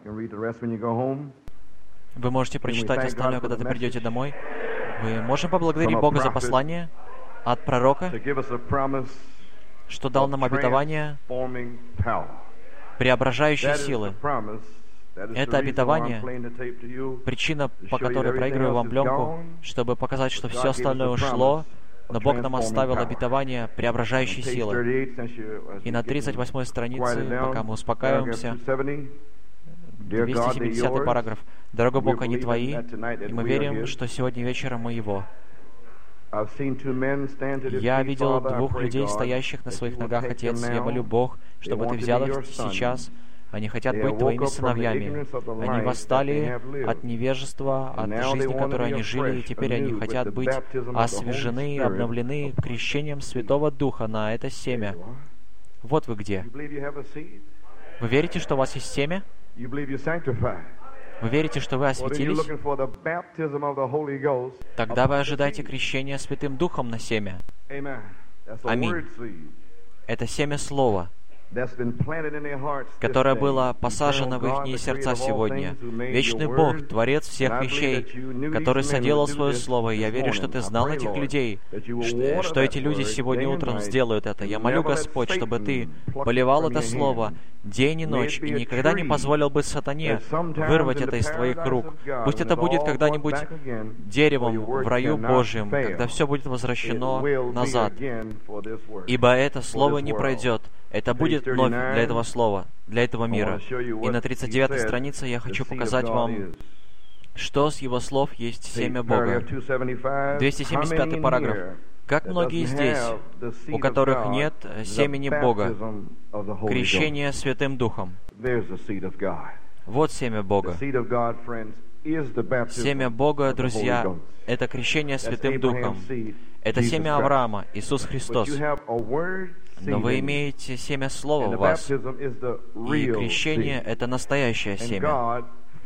Вы можете прочитать остальное, когда ты придете домой. Мы можем поблагодарить Бога за послание от пророка, что дал нам обетование преображающей силы. Это обетование, причина, по которой проигрываю вам пленку, чтобы показать, что все остальное ушло, но Бог нам оставил обетование преображающей силы. И на 38-й странице, пока мы успокаиваемся, 270 параграф. «Дорога Бога не твои, и мы верим, что сегодня вечером мы Его». Я видел двух людей, стоящих на своих ногах, Отец. Я молю, Бог, чтобы Ты взял их сейчас. Они хотят быть Твоими сыновьями. Они восстали от невежества, от жизни, которой они жили, и теперь они хотят быть освяжены и обновлены крещением Святого Духа на это семя. Вот вы где. Вы верите, что у вас есть семя? Вы верите, что вы осветились? Тогда вы ожидаете крещения Святым Духом на семя. Аминь. Это семя Слова, которое было посажено в их сердца сегодня. Вечный Бог, Творец всех вещей, который соделал Свое Слово. И я верю, что Ты знал этих людей, что эти люди сегодня утром сделают это. Я молю, Господь, чтобы Ты поливал это Слово день и ночь, и никогда не позволил бы сатане вырвать это из Твоих рук. Пусть это будет когда-нибудь деревом в раю Божьем, когда все будет возвращено назад. Ибо это Слово не пройдет. Это будет вновь для этого слова, для этого мира. И на 39-й странице я хочу показать вам, что с его слов есть семя Бога. 275-й параграф. Как многие здесь, у которых нет семени Бога, крещение Святым Духом. Вот семя Бога. Семя Бога, друзья, это крещение Святым Духом. Это семя Авраама, Иисус Христос. Но вы имеете семя Слова в вас, и крещение — это настоящее семя.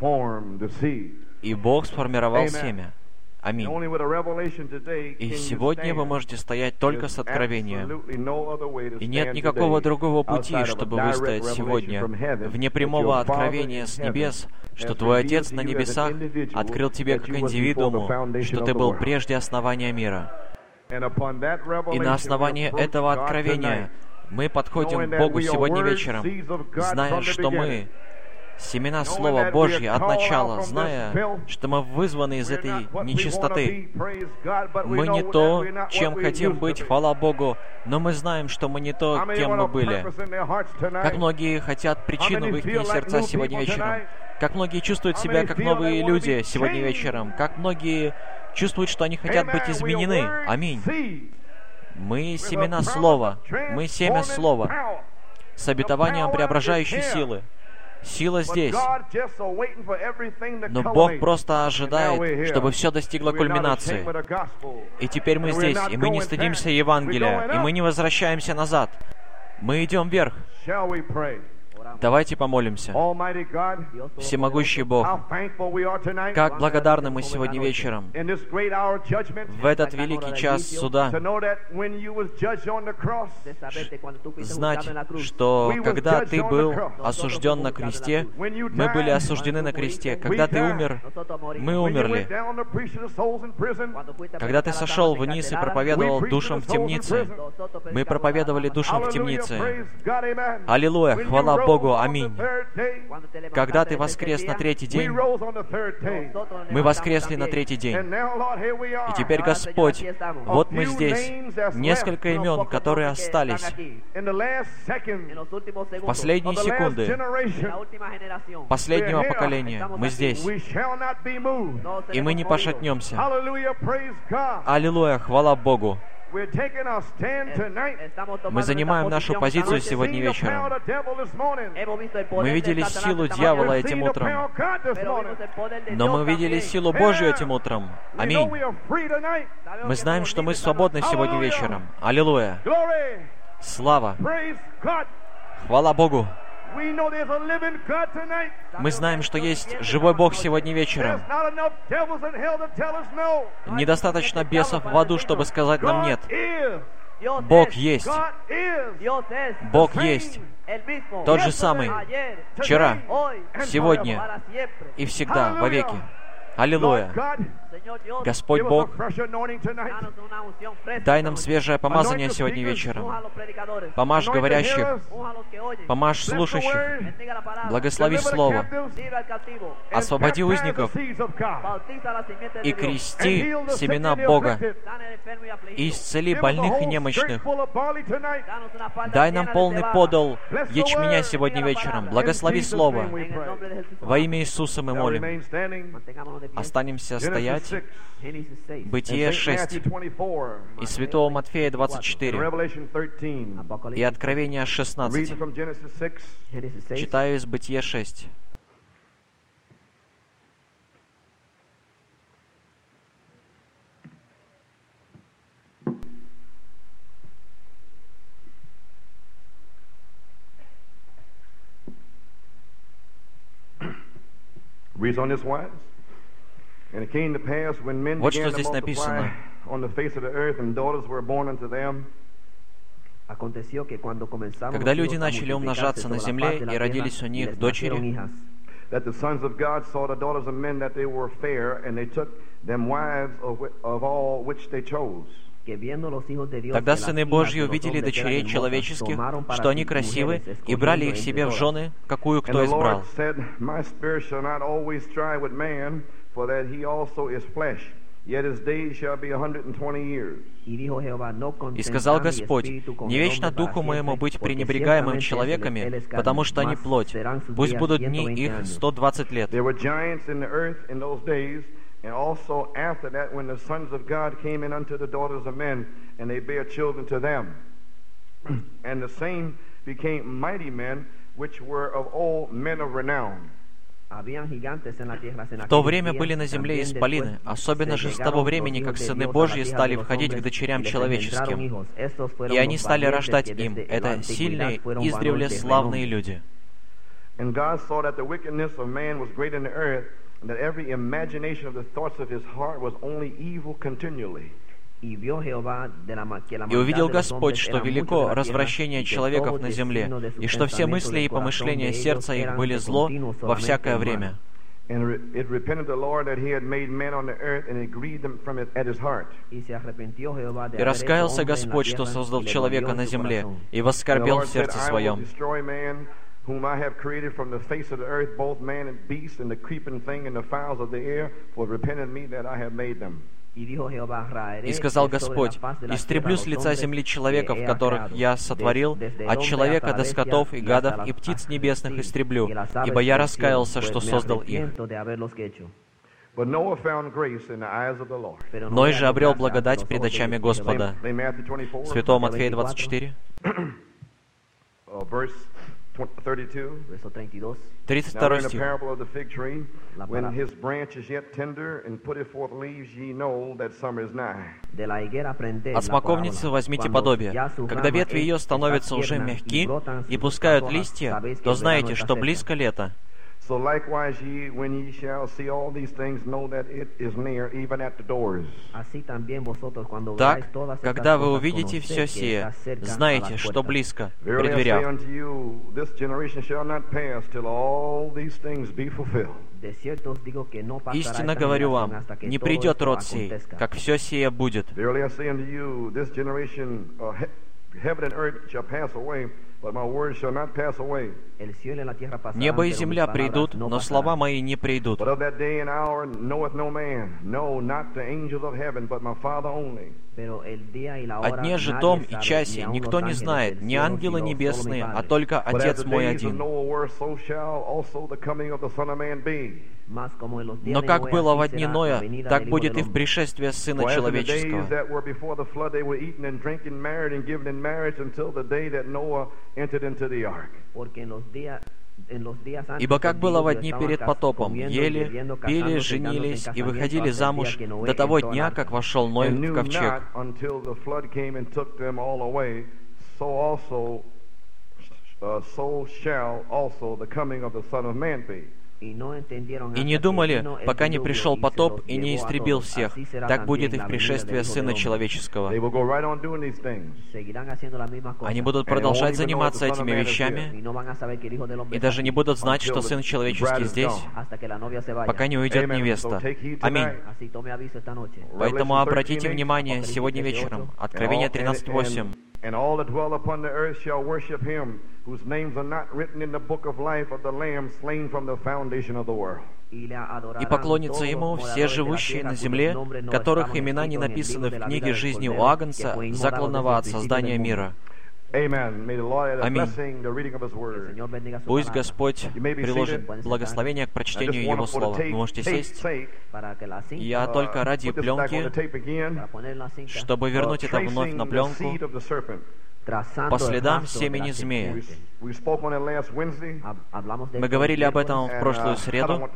И Бог сформировал семя. Аминь. И сегодня вы можете стоять только с откровением. И нет никакого другого пути, чтобы выстоять сегодня вне прямого откровения с небес, что Твой Отец на небесах открыл тебе как индивидууму, что ты был прежде основания мира. И на основании этого откровения мы подходим к Богу сегодня вечером, зная, что мы семена Слова Божьего от начала, зная, что мы вызваны из этой нечистоты. Мы не то, чем хотим быть, хвала Богу, но мы знаем, что мы не то, кем мы были. Как многие хотят причину в их сердца сегодня вечером. Как многие чувствуют себя как новые люди сегодня вечером. Как многие чувствуют, что они хотят быть изменены. Аминь. Мы семена Слова. Мы семя Слова с обетованием преображающей силы. Сила здесь. Но Бог просто ожидает, чтобы все достигло кульминации. И теперь мы здесь, и мы не стыдимся Евангелия, и мы не возвращаемся назад. Мы идем вверх. Давайте помолимся. Всемогущий Бог, как благодарны мы сегодня вечером в этот великий час суда знать, что когда Ты был осужден на кресте, мы были осуждены на кресте. Когда Ты умер, мы умерли. Когда Ты сошел вниз и проповедовал душам в темнице, мы проповедовали душам в темнице. Аллилуйя, хвала Богу, аминь. Когда Ты воскрес на третий день, мы воскресли на третий день. И теперь, Господь, вот мы здесь, несколько имен, которые остались в последние секунды последнего поколения. Мы здесь. И мы не пошатнемся. Аллилуйя, хвала Богу. Мы занимаем нашу позицию сегодня вечером. Мы видели силу дьявола этим утром, но мы видели силу Божью этим утром. Аминь. Мы знаем, что мы свободны сегодня вечером. Аллилуйя. Слава. Хвала Богу. Мы знаем, что есть живой Бог сегодня вечером. Недостаточно бесов в аду, чтобы сказать нам «нет». Бог есть. Бог есть. Тот же самый вчера, сегодня и всегда, вовеки. Аллилуйя. Господь Бог, дай нам свежее помазание сегодня вечером. Помажь говорящих, помажь слушающих, благослови Слово, освободи узников и крести семена Бога, и исцели больных и немощных. Дай нам полный подол ячменя сегодня вечером. Благослови Слово. Во имя Иисуса мы молим. Останемся стоять. Бытие 6 и Святого Матфея 24 и Откровение 16. Читаю из Бытия 6. Вот что здесь написано. Когда люди начали умножаться на земле, и родились у них дочери, тогда сыны Божьи увидели дочерей человеческих, что они красивы, и брали их себе в жены, какую кто избрал. И сказал Господь: «Не вечно духу моему быть пренебрегаемым человеками, потому что они плоть. Пусть будут дни их 120 лет». And also after that, when the sons of God came in unto the daughters of men, and they bare children to them. And the same became mighty men, which were of old men of renown. В то время были на земле исполины, особенно же с того времени, как сыны Божьи стали входить к дочерям человеческим, и они стали рождать им. Это сильные, издревле славные люди. And God saw that the wickedness of man was great in the earth, and that every imagination of the thoughts of his heart was only evil continually. И увидел Господь, что велико развращение человеков на земле, и что все мысли и помышления сердца их были зло во всякое время. И раскаялся Господь, что создал человека на земле, и воскорбел в сердце своем. Whom I have created from the face of the earth, both man and beast, and the creeping thing, and the fowls of the air, for repented me that I have made them. И сказал Господь: «Истреблю с лица земли человеков, которых я сотворил, от человека до скотов и гадов и птиц небесных истреблю, ибо я раскаялся, что создал их». Ной же обрел благодать пред очами Господа. Святого Матфея 24. 32 стих. «От смоковницы возьмите подобие. Когда ветви ее становятся уже мягки и пускают листья, то знаете, что близко лето. So likewise ye, when ye shall see all these things, know that it is near, even at the doors». Так, когда вы увидите все сие, знайте, что близко, при дверях. Истинно говорю вам, не придет род сей, как все сие будет. Небо и земля придут, но слова мои не придут. О дне же том и часе никто не знает, ни ангелы небесные, а только Отец мой один. Но как было во дни Ноя, так будет и в пришествии Сына Человеческого. Ибо как было во дни перед потопом, ели, пили, женились и выходили замуж до того дня, как вошел Ной в ковчег. И не думали, пока не пришел потоп и не истребил всех. Так будет и в пришествии Сына Человеческого. Они будут продолжать заниматься этими вещами и даже не будут знать, что Сын Человеческий здесь, пока не уйдет невеста. Аминь. Поэтому обратите внимание сегодня вечером. Откровение 13:8. And all that dwell upon the earth shall worship him, whose names are not written in the book of life of the Lamb slain from the foundation of the world. И поклонятся Ему все живущие на земле, которых имена не написаны в книге жизни у Агнца, закланного от создания мира. Аминь. Пусть Господь приложит благословение к прочтению Его Слова. Вы можете сесть. Я только ради пленки, чтобы вернуть это вновь на пленку, по следам семени змея. Мы говорили об этом в прошлую среду,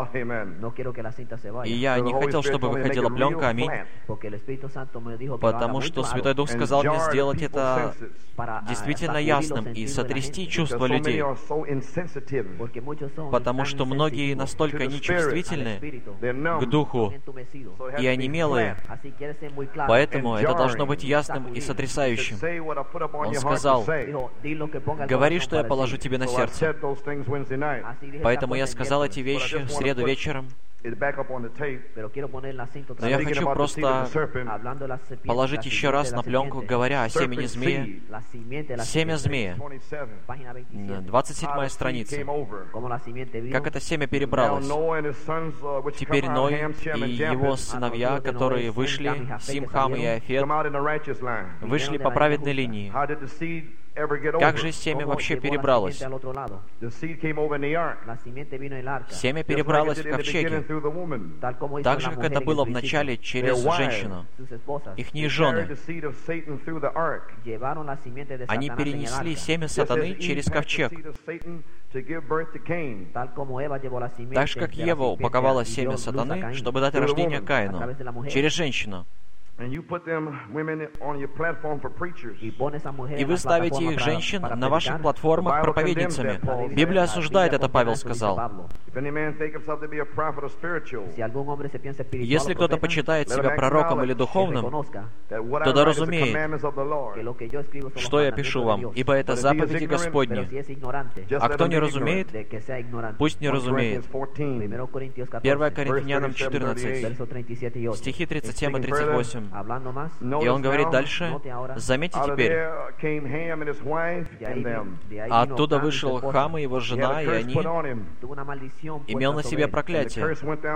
и я не хотел, чтобы выходила пленка, аминь, потому что Святой Дух сказал мне сделать это действительно ясным и сотрясти чувства людей, потому что многие настолько нечувствительны к Духу и онемелые, поэтому это должно быть ясным и сотрясающим. Он сказал: «Говори, что я положу тебе на сердце». Поэтому я сказал эти вещи в среду вечером. Но я хочу просто положить еще раз на пленку, говоря о семени змея. Семя змея. 27-я страница. Как это семя перебралось. Теперь Ной и его сыновья, которые вышли, Сим, Хам и Иафет, вышли по праведной линии. Как же семя вообще перебралось? Семя перебралось в ковчеге, так же, как это было в начале через женщину. Ихние жены, они перенесли семя сатаны через ковчег. Так же, как Ева упаковала семя сатаны, чтобы дать рождение Каину, через женщину. И вы ставите их, женщин, на ваших платформах проповедницами. Библия осуждает это, Павел сказал. Если кто-то почитает себя пророком или духовным, то да разумеет, что я пишу вам, ибо это заповеди Господни. А кто не разумеет, пусть не разумеет. 1 Коринфянам 14, стихи 37 и 38. И он говорит дальше, заметьте теперь, оттуда вышел Хам и его жена, и они имел на себе проклятие.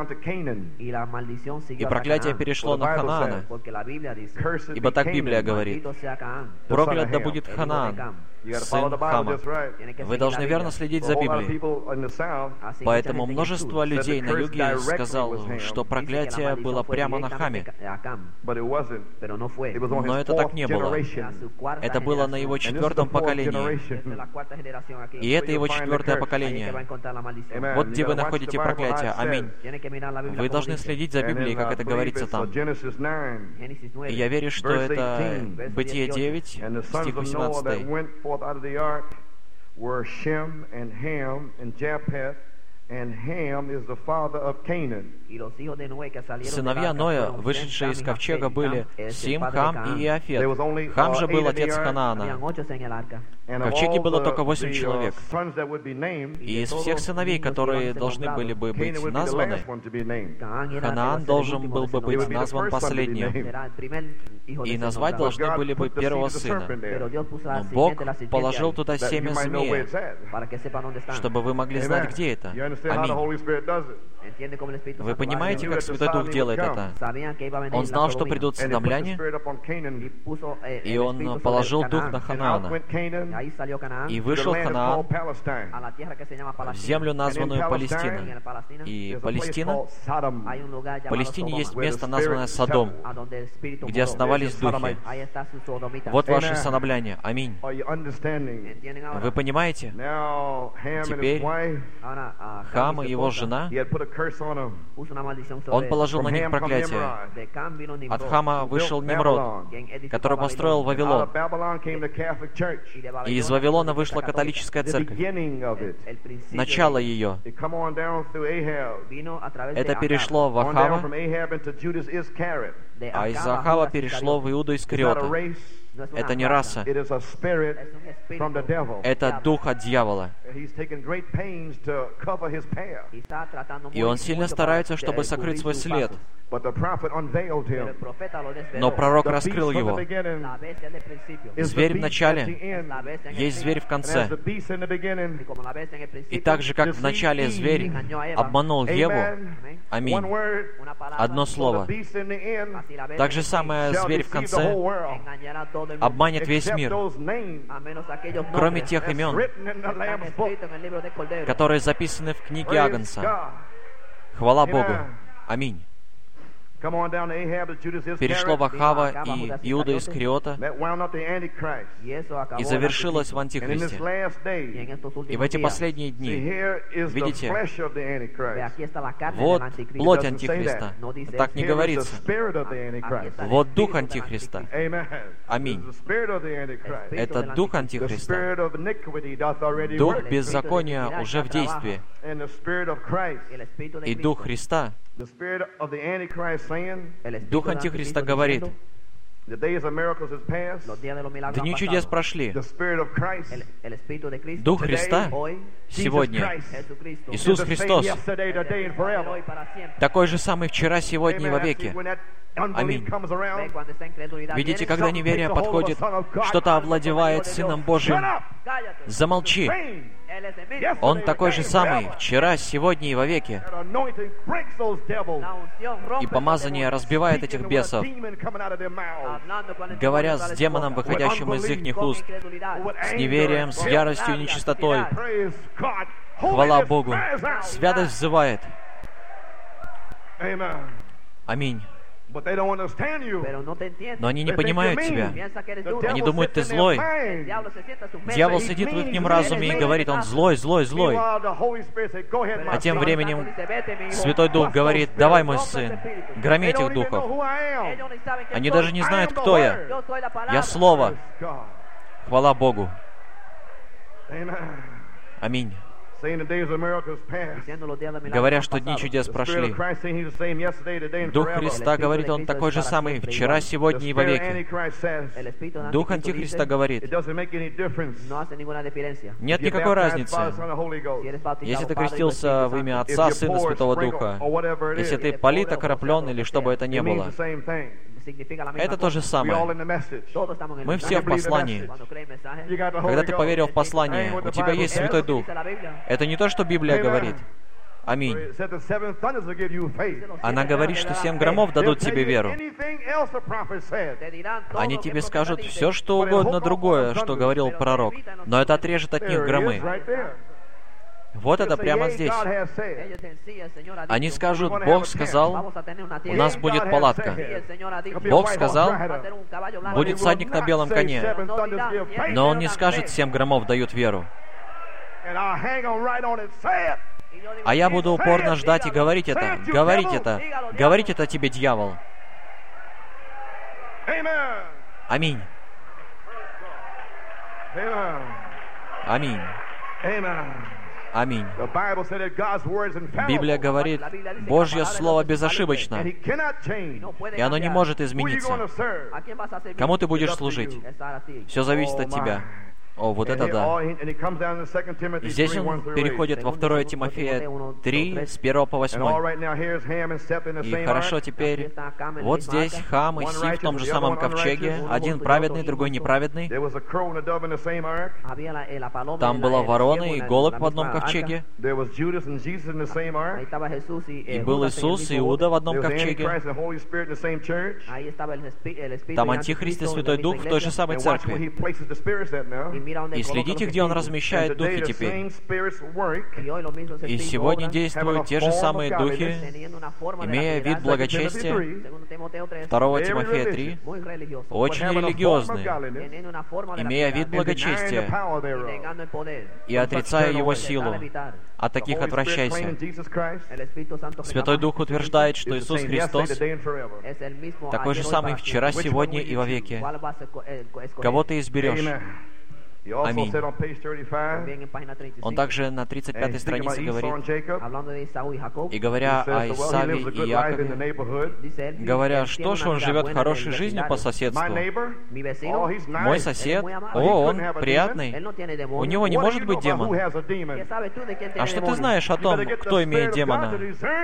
И проклятие перешло на Ханаана, ибо так Библия говорит: проклят да будет Ханаан, сын Хама. Вы должны верно следить за Библией. Поэтому множество людей на юге сказало, что проклятие было прямо на Хаме. Но это так не было. Это было на его 4-м поколении. И это его 4-е поколение. Вот где вы находите проклятие. Аминь. Вы должны следить за Библией, как это говорится там. И я верю, что это Бытие 9, стих 18. Сыновья Ноя, вышедшие из ковчега, были Сим, Хам и Иафет. Хам же был отец Ханаана. В ковчеге было только 8 человек. И из всех сыновей, которые должны были бы быть названы, Ханаан должен был бы быть назван последним. И назвать должны были бы первого сына. Но Бог положил туда семя змея, чтобы вы могли знать, где это. Аминь. Вы понимаете, как Святой Дух делает это? Он знал, что придут содомляне, и Он положил дух на Ханаана. И вышел Ханаан в землю, названную Палестина. И Палестина, в Палестине есть место, названное Содом, где основались духи. Вот ваши содомляне. Аминь. Вы понимаете? Теперь Хам и его жена, Он положил на них проклятие. От Хама вышел Немрод, который построил Вавилон. И из Вавилона вышла католическая церковь. Начало ее. Это перешло в Ахава, а из Ахава перешло в Иуду Искариота. Это не раса. Это дух от дьявола. И он сильно старается, чтобы сокрыть свой след. Но пророк раскрыл его. Зверь в начале, есть зверь в конце. И так же, как в начале зверь обманул Еву, аминь, одно слово, так же самое зверь в конце обманет весь мир, кроме тех имен, которые записаны в книге Агнца. Хвала Богу. Аминь. Перешло в Ахава и Иуда Искариота, и завершилось в Антихристе. И в эти последние дни, видите, вот плоть Антихриста. Так не говорится. Вот дух Антихриста. Аминь. Это дух Антихриста. Дух беззакония уже в действии. И дух Христа, дух Антихриста говорит: дни чудес прошли. Дух Христа сегодня, Иисус Христос, такой же самый вчера, сегодня и вовеки. Аминь. Видите, когда неверие подходит, что-то овладевает Сыном Божьим. Замолчи. Он такой же самый вчера, сегодня и вовеки. И помазание разбивает этих бесов, говоря с демоном, выходящим из их уст, с неверием, с яростью и нечистотой. Хвала Богу. Святость взывает. Аминь. Но они не понимают тебя. Они думают, ты злой. Дьявол сидит в их разуме и говорит, он злой, злой, злой. А тем временем Святой Дух говорит, давай, мой сын, громи этих духов. Они даже не знают, кто я. Я Слово. Хвала Богу. Аминь. Говоря, что дни чудес прошли. Дух Христа говорит, Он такой же самый вчера, сегодня и вовеки. Дух Антихриста говорит, нет никакой разницы, если ты крестился в имя Отца, Сына, Святого Духа, если ты полит, окроплен или что бы это ни было. Это то же самое. Мы все в послании. Когда ты поверил в послание, у тебя есть Святой Дух. Это не то, что Библия говорит. Аминь. Она говорит, что 7 громов дадут тебе веру. Они тебе скажут все, что угодно другое, что говорил пророк, но это отрежет от них громы. Вот это прямо здесь. Они скажут, Бог сказал, у нас будет палатка. Бог сказал, будет всадник на белом коне. Но Он не скажет, 7 громов дают веру. А я буду упорно ждать и говорить это. Говорить это. Говорить это тебе, дьявол. Аминь. Аминь. Аминь. Библия говорит, Божье Слово безошибочно, и оно не может измениться. Кому ты будешь служить? Все зависит от тебя. О, вот это да. И здесь он переходит во 2 Тимофея 3, с 1 по 8. И хорошо теперь, вот здесь Хам и Си в том же самом ковчеге, один праведный, другой неправедный. Там была ворона и голубь в одном ковчеге. И был Иисус и Иуда в одном ковчеге. Там Антихрист и Святой Дух в той же самой церкви. и следите, где Он размещает духи теперь. И сегодня действуют те же самые духи, имея вид благочестия, 2 Тимофея 3, очень религиозные, имея вид благочестия и отрицая его силу. От таких отвращайся. Святой Дух утверждает, что Иисус Христос такой же самый вчера, сегодня и вовеки. Кого ты изберешь? Аминь. Он также на 35-й странице говорит, и говоря о Исаве и Якове, говоря, что ж, он живет хорошей жизнью по соседству. Мой сосед, он приятный, у него не может быть демон. А что ты знаешь о том, кто имеет демона?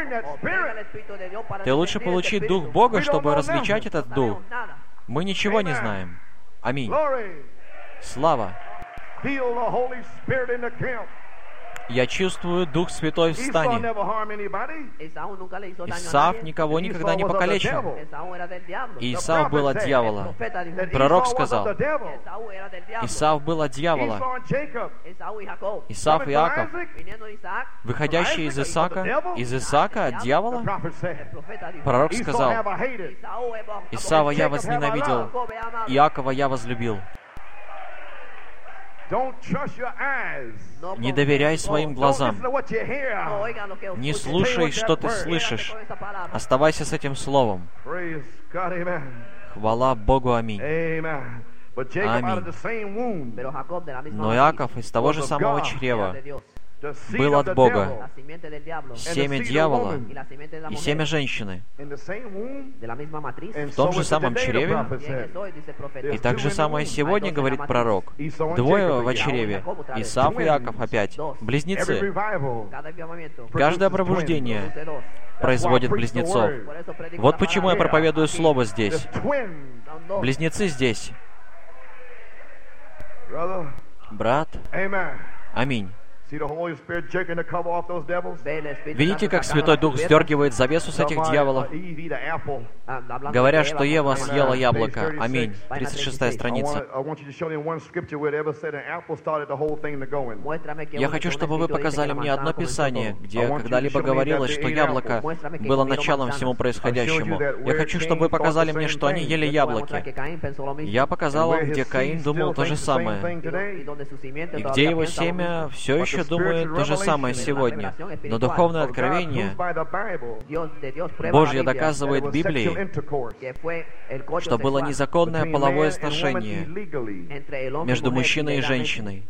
Ты лучше получи Дух Бога, чтобы различать этот Дух. Мы ничего не знаем. Аминь. Слава! Я чувствую Дух Святой в стане. Исав никого никогда не покалечил. Исав был от дьявола. Пророк сказал, Исав был от дьявола. Исав и Иаков, выходящие из Исаака от дьявола. Пророк сказал, Исава я возненавидел, Иакова я возлюбил. Не доверяй своим глазам. Не слушай, что ты слышишь. Оставайся с этим словом. Хвала Богу, аминь. Аминь. Но Иаков из того же самого чрева был от Бога. Семя дьявола и семя женщины в том же самом чреве. И так же самое сегодня говорит пророк. Двое в чреве. Исав и Иаков опять. Близнецы. Каждое пробуждение производит близнецов. Вот почему я проповедую слово здесь. Близнецы здесь. Брат. Аминь. Видите, как Святой Дух сдергивает завесу с этих дьяволов, говоря, что Ева съела яблоко. Аминь. 36-я страница. Я хочу, чтобы вы показали мне одно Писание, где когда-либо говорилось, что яблоко было началом всему происходящему. Я хочу, чтобы вы показали мне, что они ели яблоки. Я показал вам, где Каин думал то же самое, и где его семя все еще думает то же самое сегодня. Но духовное откровение Божье доказывает Библией, что было незаконное половое сношение между мужчиной и женщиной.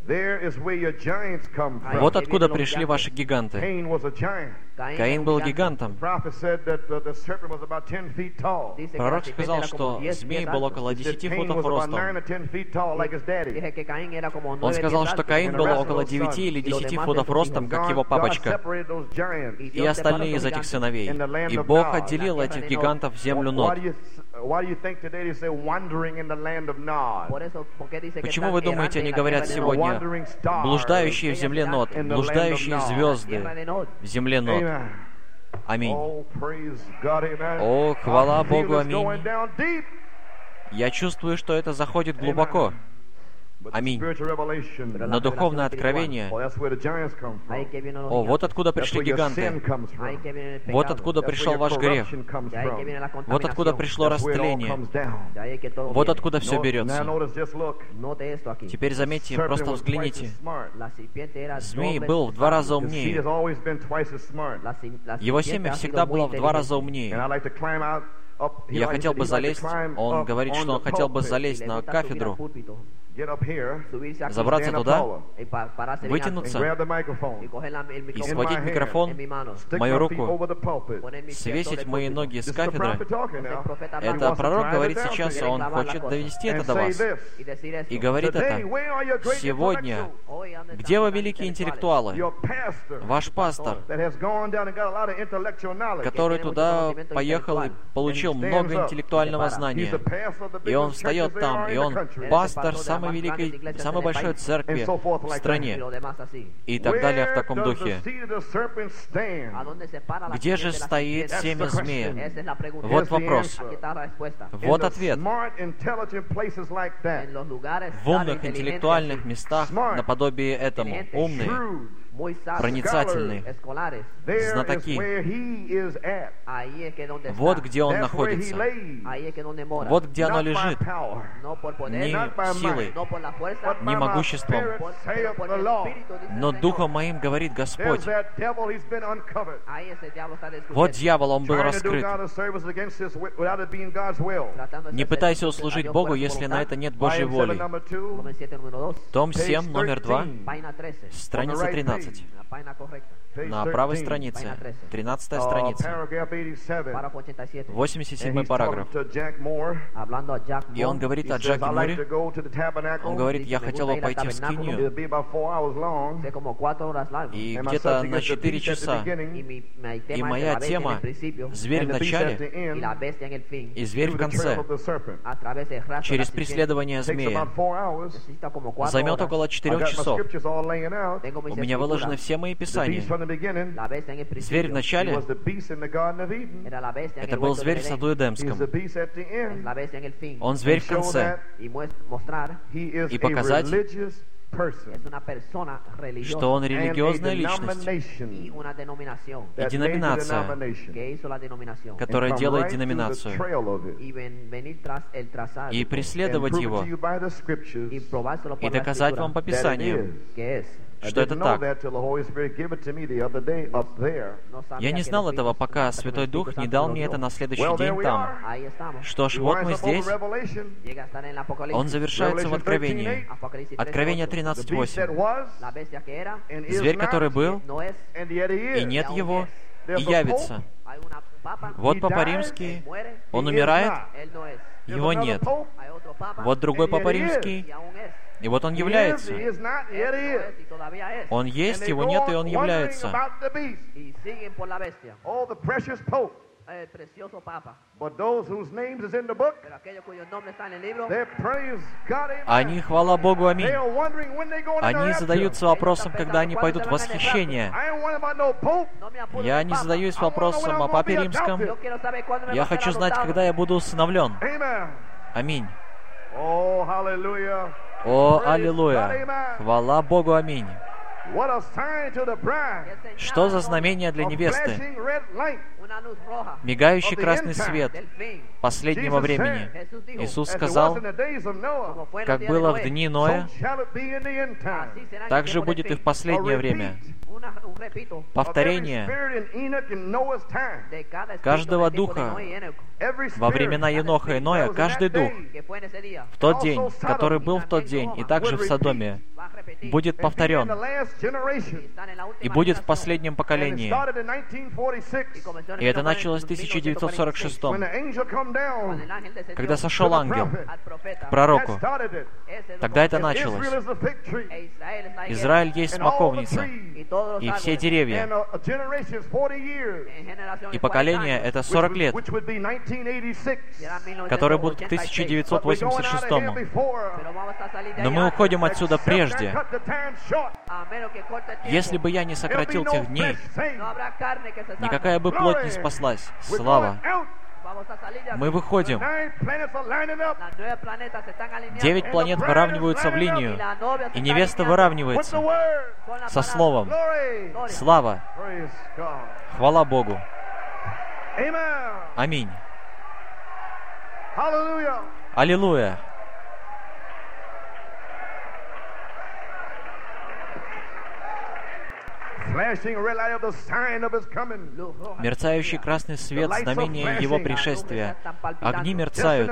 Вот откуда пришли ваши гиганты. Каин был гигантом. Пророк сказал, что змей был около 10 футов ростом. Он сказал, что Каин был около 9 или 10 футов ростом, как его папочка, и остальные из этих сыновей. И Бог отделил этих гигантов в землю Нод. Почему вы думаете, они говорят сегодня «блуждающие в земле Нод», «блуждающие звезды в земле Нод»? Аминь. О, хвала Богу, аминь. Я чувствую, что это заходит глубоко. Аминь. Но духовное откровение, вот откуда пришли гиганты, вот откуда пришел ваш грех, вот откуда пришло растление, вот откуда все берется. Теперь заметьте, просто взгляните. Змей был в 2 раза умнее. Его семя всегда было в 2 раза умнее. Я хотел бы залезть, он говорит, что он хотел бы залезть на кафедру, забраться туда, вытянуться и схватить микрофон, мою руку, свесить мои ноги с кафедры. Это пророк говорит сейчас, он хочет довести это до вас. И говорит это сегодня. Где вы, великие интеллектуалы? Ваш пастор, который туда поехал и получил много интеллектуального знания. И он встает там, и он пастор самой самой большой церкви в стране и так далее в таком духе. Где же стоит семя змея? Вот вопрос. Вот ответ. В умных, интеллектуальных местах, наподобие этому, умные, проницательные, знатоки. Вот где он находится. Вот где оно лежит. Не силой, не могуществом, но Духом моим, говорит Господь. Вот дьявол, он был раскрыт. Не пытайся услужить Богу, если на это нет Божьей воли. Том 7, номер 2, страница 13. На правой странице, 13-я страница, 87-й параграф. И он говорит о Джаке Муре. Он говорит, я хотел бы пойти в скинию, и где-то на 4 часа. И моя тема — зверь в начале и зверь в конце. Через преследование змея. Займет около 4 часов. У меня выложены все мои писания. Зверь в начале — это был зверь в саду Эдемском. Он зверь в конце. И показать, что он религиозная личность и деноминация, которая делает деноминацию, и преследовать его, и доказать вам по Писанию, что это так. Я не знал этого, пока Святой Дух не дал мне это на следующий день там. Что ж, вот мы здесь. Он завершается в Откровении. Откровение 13:8. Зверь, который был, и нет его, и явится. Вот Папа Римский, он умирает, его нет. Вот другой Папа Римский, и вот он является. Он есть, его нет, и он является. Они, хвала Богу, аминь. Они задаются вопросом, когда они пойдут в восхищение. Я не задаюсь вопросом о Папе Римском. Я хочу знать, когда я буду усыновлен. Аминь. О, аллилуйя! Хвала Богу, аминь! Что за знамение для невесты? Мигающий красный свет последнего времени. Иисус сказал, как было в дни Ноя, так же будет и в последнее время. Повторение каждого духа во времена Еноха и Ноя, каждый дух в тот день, который был в тот день, и также в Содоме, будет повторен и будет в последнем поколении. И это началось в 1946, когда сошел ангел к пророку. Тогда это началось. Израиль есть смоковница, и все деревья. И поколение — это 40 лет, которые будут к 1986. Но мы уходим отсюда прежде. Если бы я не сократил тех дней, никакая бы плоть не спаслась. Слава! Мы выходим. 9 планет выравниваются в линию, и невеста выравнивается со словом. Слава! Хвала Богу! Аминь! Аллилуйя! Мерцающий красный свет — знамение Его пришествия. Огни мерцают.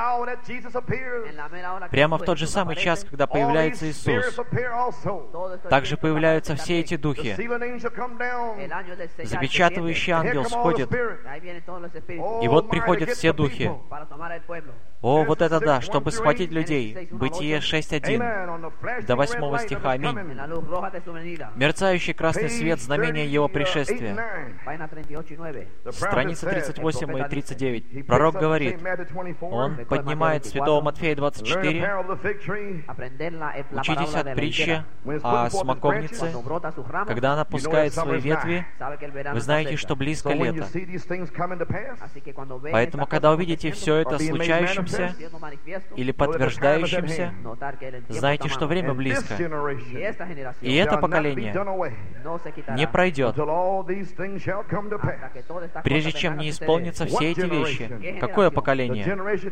Прямо в тот же самый час, когда появляется Иисус, также появляются все эти духи. Запечатывающий ангел сходит, и вот приходят все духи. О, вот это да, чтобы схватить людей. Бытие 6:1 до 8 стиха. Аминь. Мерцающий красный свет знамения Его пришествия. Страница 38 и 39. Пророк говорит, он поднимает Святого Матфея 24, учитесь от притчи о смоковнице, когда она пускает свои ветви, вы знаете, что близко лето. Поэтому, когда увидите все это случающимся или подтверждающимся, знайте, что время близко. И это поколение не пройдет, прежде чем не исполнятся все эти вещи. Какое поколение?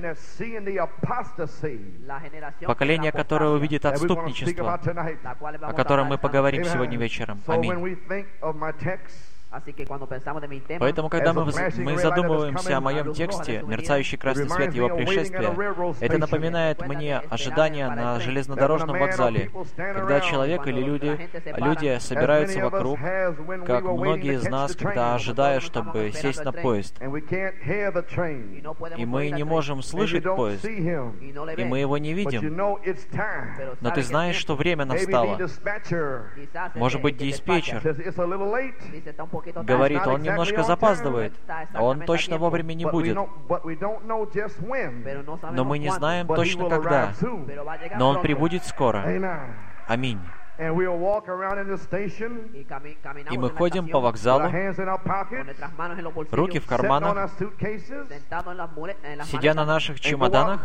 Поколение, которое увидит отступничество, о котором мы поговорим сегодня вечером. Аминь. Поэтому, когда мы задумываемся о моем тексте, мерцающий красный свет Его пришествия, это напоминает мне ожидание на железнодорожном вокзале, когда человек или люди собираются вокруг, как многие из нас, когда ожидают, чтобы сесть на поезд. И мы не можем слышать поезд, и мы его не видим. Но ты знаешь, что время настало. Может быть, диспетчер говорит, он немножко запаздывает, он точно вовремя не будет. Но мы не знаем точно когда. Но он прибудет скоро. Аминь. И мы ходим по вокзалу, руки в карманах, сидя на наших чемоданах,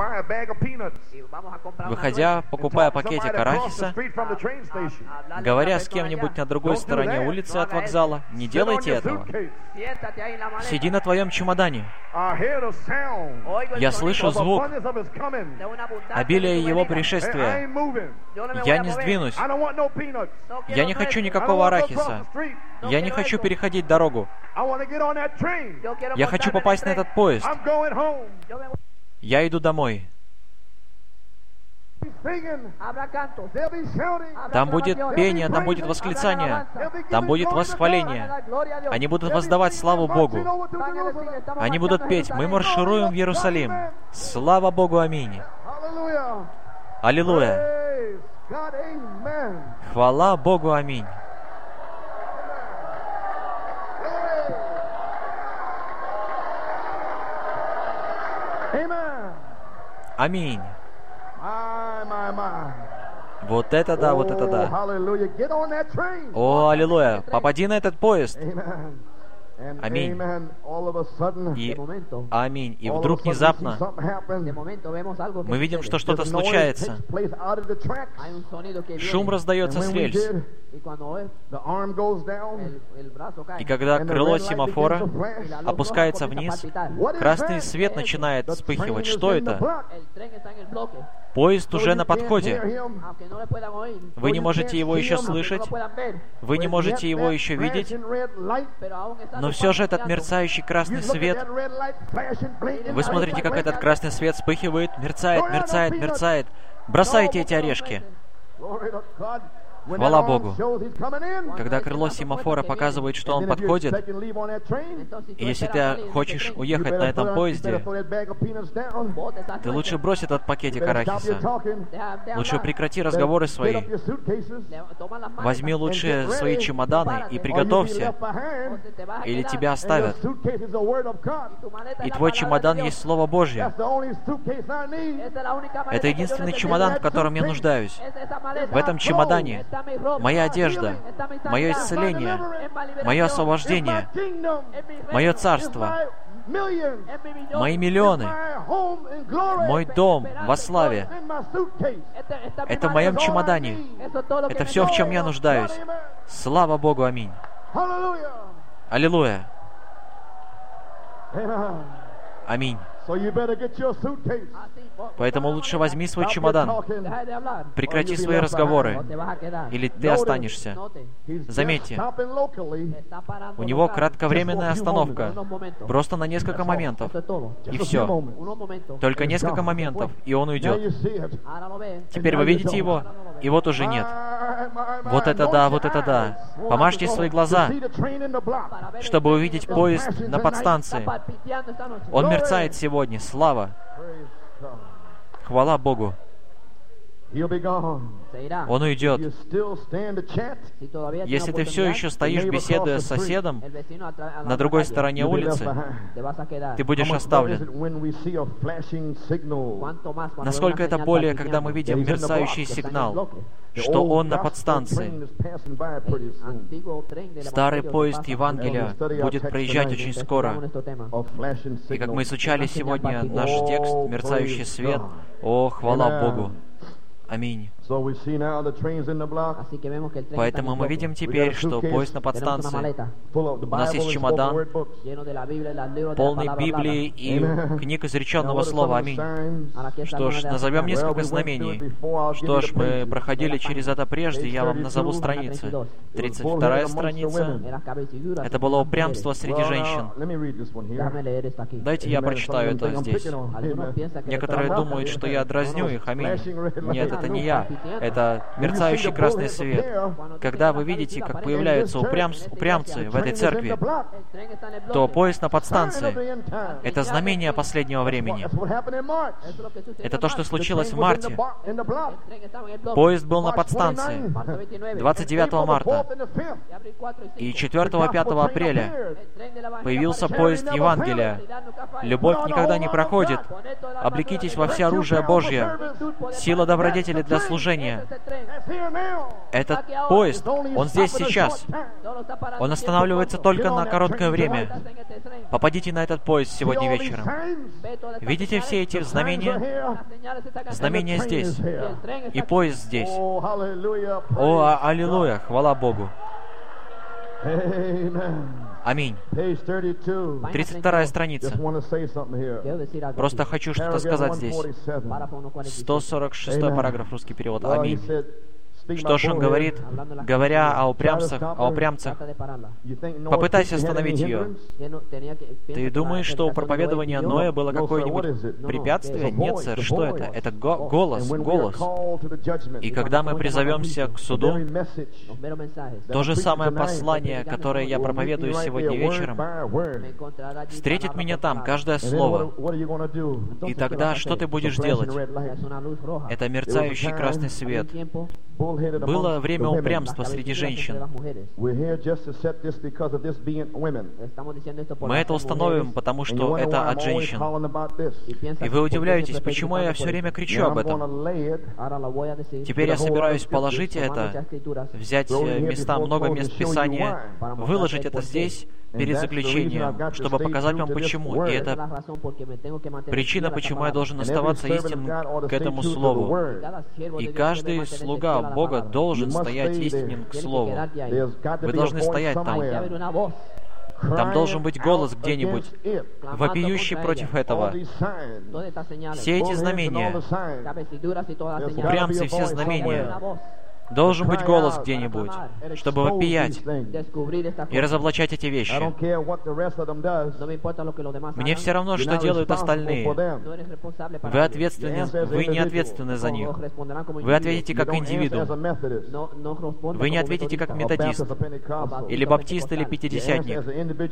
выходя, покупая пакетик арахиса, говоря с кем-нибудь на другой стороне улицы от вокзала. Не делайте этого. Сиди на твоем чемодане. Я слышу звук, обилие Его пришествия. Я не сдвинусь. Я не хочу никакого арахиса. Я не хочу переходить дорогу. Я хочу попасть на этот поезд. Я иду домой. Там будет пение, там будет восклицание, там будет восхваление. Они будут воздавать славу Богу. Они будут петь: «Мы маршируем в Иерусалим». Слава Богу, аминь. Аллилуйя. Хвала Богу, аминь. Аминь. Вот это да, вот это да. О, аллилуйя. Попади на этот поезд. Аминь. И аминь. И вдруг внезапно мы видим, что что-то случается. Шум раздается с рельс. И когда крыло семафора опускается вниз, красный свет начинает вспыхивать. Что это? Поезд уже на подходе. Вы не можете его еще слышать, вы не можете его еще видеть, но все же этот мерцающий красный свет, вы смотрите, как этот красный свет вспыхивает, мерцает, мерцает, мерцает. Бросайте эти орешки. Хвала Богу. Когда крыло семафора показывает, что он подходит, и если ты хочешь уехать на этом поезде, ты лучше брось этот пакетик арахиса. Лучше прекрати разговоры свои. Возьми лучше свои чемоданы и приготовься, или тебя оставят. И твой чемодан есть Слово Божье. Это единственный чемодан, в котором я нуждаюсь. В этом чемодане моя одежда, мое исцеление, мое освобождение, мое царство, мои миллионы, мой дом во славе. Это в моем чемодане. Это все, в чем я нуждаюсь. Слава Богу, аминь. Аллилуйя. Аминь. Поэтому лучше возьми свой чемодан, прекрати свои разговоры, или ты останешься. Заметьте, у него кратковременная остановка, просто на несколько моментов, и все. Только несколько моментов, и он уйдет. Теперь вы видите его, и вот уже нет. Вот это да, вот это да. Помажьте свои глаза, чтобы увидеть поезд на подстанции. Он мерцает сегодня. Слава! Хвала Богу! Он уйдет. Если ты все еще стоишь, беседуя с соседом на другой стороне улицы, ты будешь оставлен. Насколько это более, когда мы видим мерцающий сигнал, что он на подстанции. Старый поезд Евангелия будет проезжать очень скоро. И как мы изучали сегодня наш текст, мерцающий свет, о, хвала Богу. Аминь. Поэтому мы видим теперь, что поезд на подстанции. У нас есть чемодан, полный Библии и книг изреченного слова. Аминь. Что ж, назовем несколько знамений. Что ж, мы проходили через это прежде, я вам назову страницы. 32-я страница. Это было упрямство среди женщин. Дайте я прочитаю это здесь. Некоторые думают, что я дразню их. Аминь. Нет, это не я. Это мерцающий красный свет. Когда вы видите, как появляются упрямцы в этой церкви, то поезд на подстанции — это знамение последнего времени. Это то, что случилось в марте. Поезд был на подстанции 29 марта. И 4-5 апреля появился поезд Евангелия. Любовь никогда не проходит. Облекитесь во все оружие Божье. Сила добродетели для служения. Этот поезд, он здесь сейчас. Он останавливается только на короткое время. Попадите на этот поезд сегодня вечером. Видите все эти знамения? Знамения здесь. И поезд здесь. О, аллилуйя! Хвала Богу! Аминь. 32-я страница. Просто хочу что-то сказать здесь. 146 параграф, русский перевод. Аминь. Что ж он говорит, говоря о упрямцах? Попытайся остановить ее. Ты думаешь, что у проповедования Ноя было какое-нибудь препятствие? Нет, сэр, что это? Это голос. И когда мы призовемся к суду, то же самое послание, которое я проповедую сегодня вечером, встретит меня там, каждое слово. И тогда что ты будешь делать? Это мерцающий красный свет. Было время упрямства среди женщин. Мы это установим, потому что это от женщин. И вы удивляетесь, почему я все время кричу об этом. Теперь я собираюсь положить это, взять много мест Писания, выложить это здесь, перед заключением, чтобы показать вам почему. И это причина, почему я должен оставаться истинным к этому Слову. И каждый слуга Бога должен стоять истинным к Слову. Вы должны стоять там. Там должен быть голос где-нибудь, вопиющий против этого. Все эти знамения, упрямцы, все знамения, должен быть голос где-нибудь, чтобы вопиять и разоблачать эти вещи. Мне все равно, что делают остальные. Вы ответственны, вы не ответственны за них. Вы ответите как индивидуум. Вы не ответите как методист, или баптист, или пятидесятник.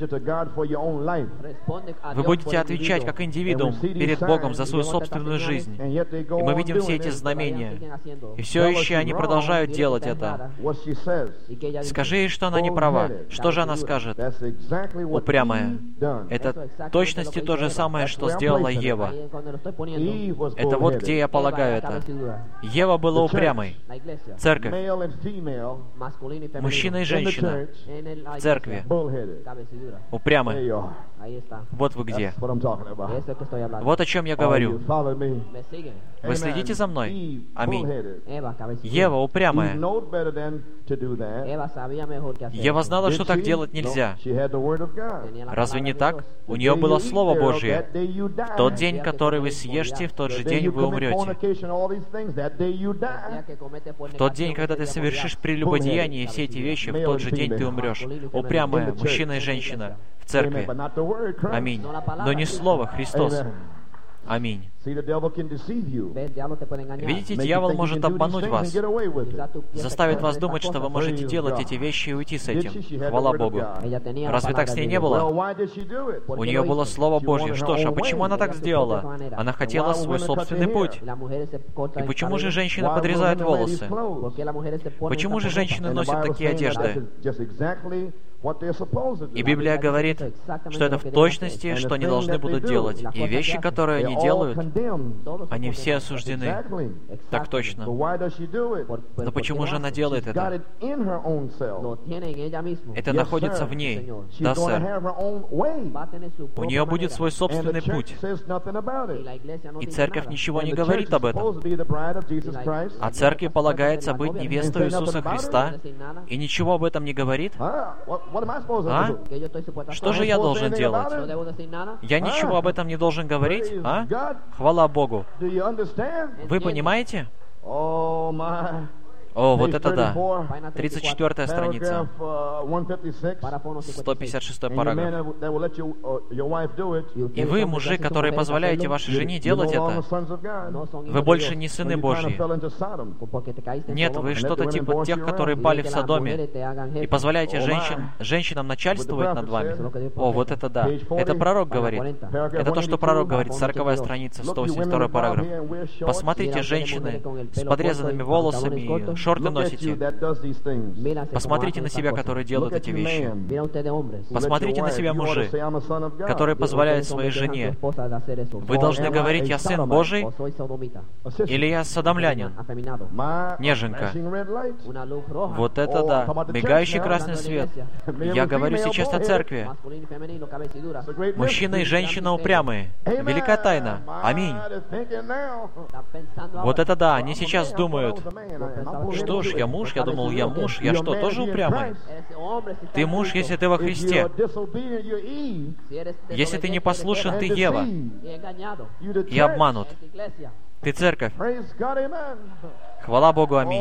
Вы будете отвечать как индивидуум перед Богом за свою собственную жизнь. И мы видим все эти знамения. И все еще они продолжают делать это. Скажи ей, что она не права. Что же она скажет? Упрямая. Это в точности то же самое, что сделала Ева. Это вот где я полагаю это. Ева была упрямой. Церковь. Мужчина и женщина в церкви. Упрямы. Вот вы где. Вот о чем я говорю. Вы следите за мной? Аминь. Ева упрямая. Ева знала, что так делать нельзя. Разве не так? У нее было Слово Божье. В тот день, который вы съешьте, в тот же день вы умрете. В тот день, когда ты совершишь прелюбодеяние и все эти вещи, в тот же день ты умрешь. Упрямая, мужчина и женщина в церкви. Аминь. Но не Слово, Христос. Аминь. Видите, дьявол может обмануть вас, заставить вас думать, что вы можете делать эти вещи и уйти с этим. Хвала Богу. Разве так с ней не было? У нее было Слово Божье. Что ж, а почему она так сделала? Она хотела свой собственный путь. И почему же женщины подрезают волосы? Почему же женщины носят такие одежды? И Библия говорит, что это в точности, что они должны будут делать. И вещи, которые они делают, они все осуждены. Так точно. Но почему же она делает это? Это находится в ней. Да, сэр. У нее будет свой собственный путь. И церковь ничего не говорит об этом. А церкви полагается быть невестой Иисуса Христа, и ничего об этом не говорит? А? Что же я должен делать? Я ничего об этом не должен говорить? А? Хвала Богу. Вы понимаете? О, вот это да. 34-я страница. 156-й параграф. И вы, мужи, которые позволяете вашей жене делать это, вы больше не сыны Божьи. Нет, вы что-то типа тех, которые пали в Содоме, и позволяете женщинам начальствовать над вами. О, вот это да. Это пророк говорит. Это то, что пророк говорит. 40-я страница, 182-й параграф. Посмотрите, женщины с подрезанными волосами, шорты носите. Посмотрите на себя, которые делают эти вещи. Посмотрите на себя, мужи, которые позволяют своей жене. Вы должны говорить: «Я сын Божий» или «Я содомлянин». Неженка. Вот это да. Мигающий красный свет. Я говорю сейчас о церкви. Мужчина и женщина упрямые. Великая тайна. Аминь. Вот это да. Они сейчас думают: что ж, я муж, я думал, я муж, я что, тоже упрямый? Ты муж, если ты во Христе. Если ты не послушен, ты Ева. И обманут. Ты церковь. Хвала Богу, аминь.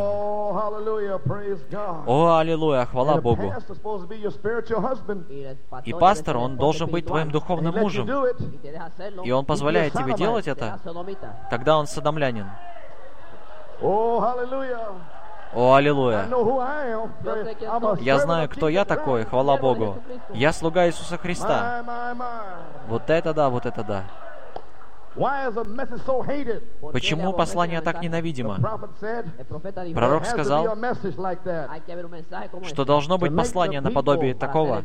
О, аллилуйя, хвала Богу. И пастор, он должен быть твоим духовным мужем. И он позволяет тебе делать это, тогда он содомлянин. О, аллилуйя! Я знаю, кто я такой, хвала Богу. Я слуга Иисуса Христа. Вот это да, вот это да. Почему послание так ненавидимо? Пророк сказал, что должно быть послание наподобие такого,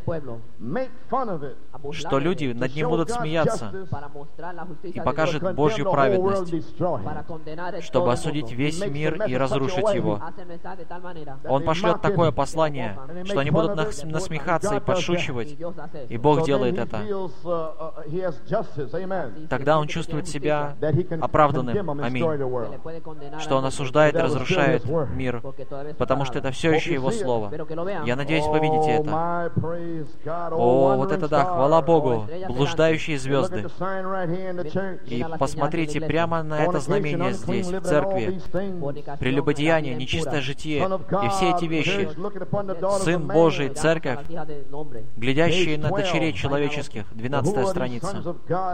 что люди над ним будут смеяться и покажет Божью праведность, чтобы осудить весь мир и разрушить его. Он пошлет такое послание, что они будут насмехаться и подшучивать, и Бог делает это. Тогда он чувствует себя оправданным. Аминь. Что он осуждает и разрушает мир, потому что это все еще Его Слово. Я надеюсь, вы видите это. О, вот это да, хвала Богу, блуждающие звезды. И посмотрите прямо на это знамение здесь, в церкви. Прелюбодеяние, нечистое житие и все эти вещи. Сын Божий, церковь, глядящие на дочерей человеческих. 12-я страница.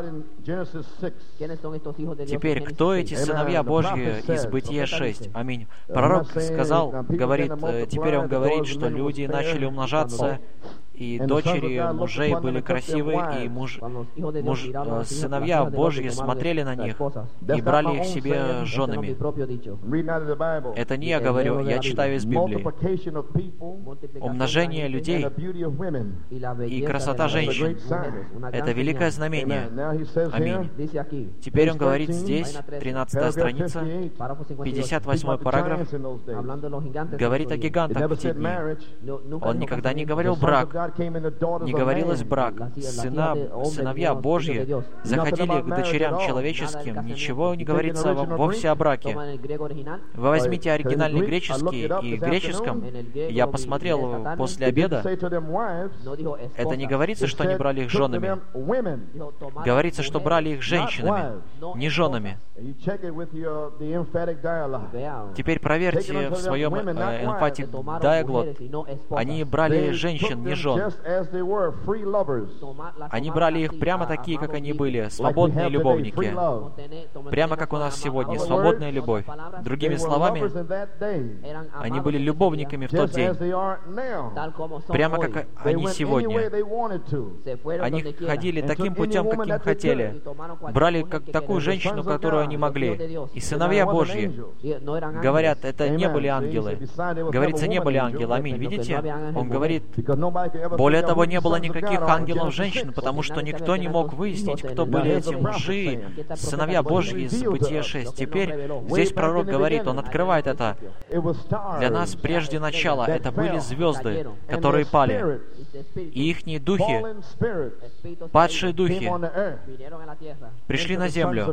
Теперь, кто эти сыновья Божьи из Бытия 6? Аминь. Пророк сказал, говорит, теперь он говорит, что люди начали умножаться, и дочери мужей были красивые, и сыновья Божьи смотрели на них и брали их себе женами. Это не я говорю, я читаю из Библии. Умножение людей и красота женщин — это великое знамение. Аминь. Теперь он говорит здесь, 13-я страница, 58-й параграф, говорит о гигантах в те дни. Он никогда не говорил брак, не говорилось брак. Сыновья Божьи заходили к дочерям человеческим. Ничего не говорится вовсе о браке. Вы возьмите оригинальный греческий, и в греческом, я посмотрел после обеда, это не говорится, что они брали их женами. Говорится, что брали их женщинами, не женами. Теперь проверьте в своем emphatic diaglot. Они брали женщин, не жен. жен. Они брали их прямо такие, как они были, свободные любовники. Прямо как у нас сегодня, свободная любовь. Другими словами, они были любовниками в тот день. Прямо как они сегодня. Они ходили таким путем, каким хотели. Брали такую женщину, которую они могли. И сыновья Божьи, говорят, это не были ангелы. Говорится, не были ангелы. Аминь. Видите? Он говорит, более того, не было никаких ангелов-женщин, потому что никто не мог выяснить, кто были эти мужи, сыновья Божьи из Бытия 6. Теперь здесь пророк говорит, он открывает это. Для нас прежде начала это были звезды, которые пали. И ихние духи, падшие духи, пришли на землю,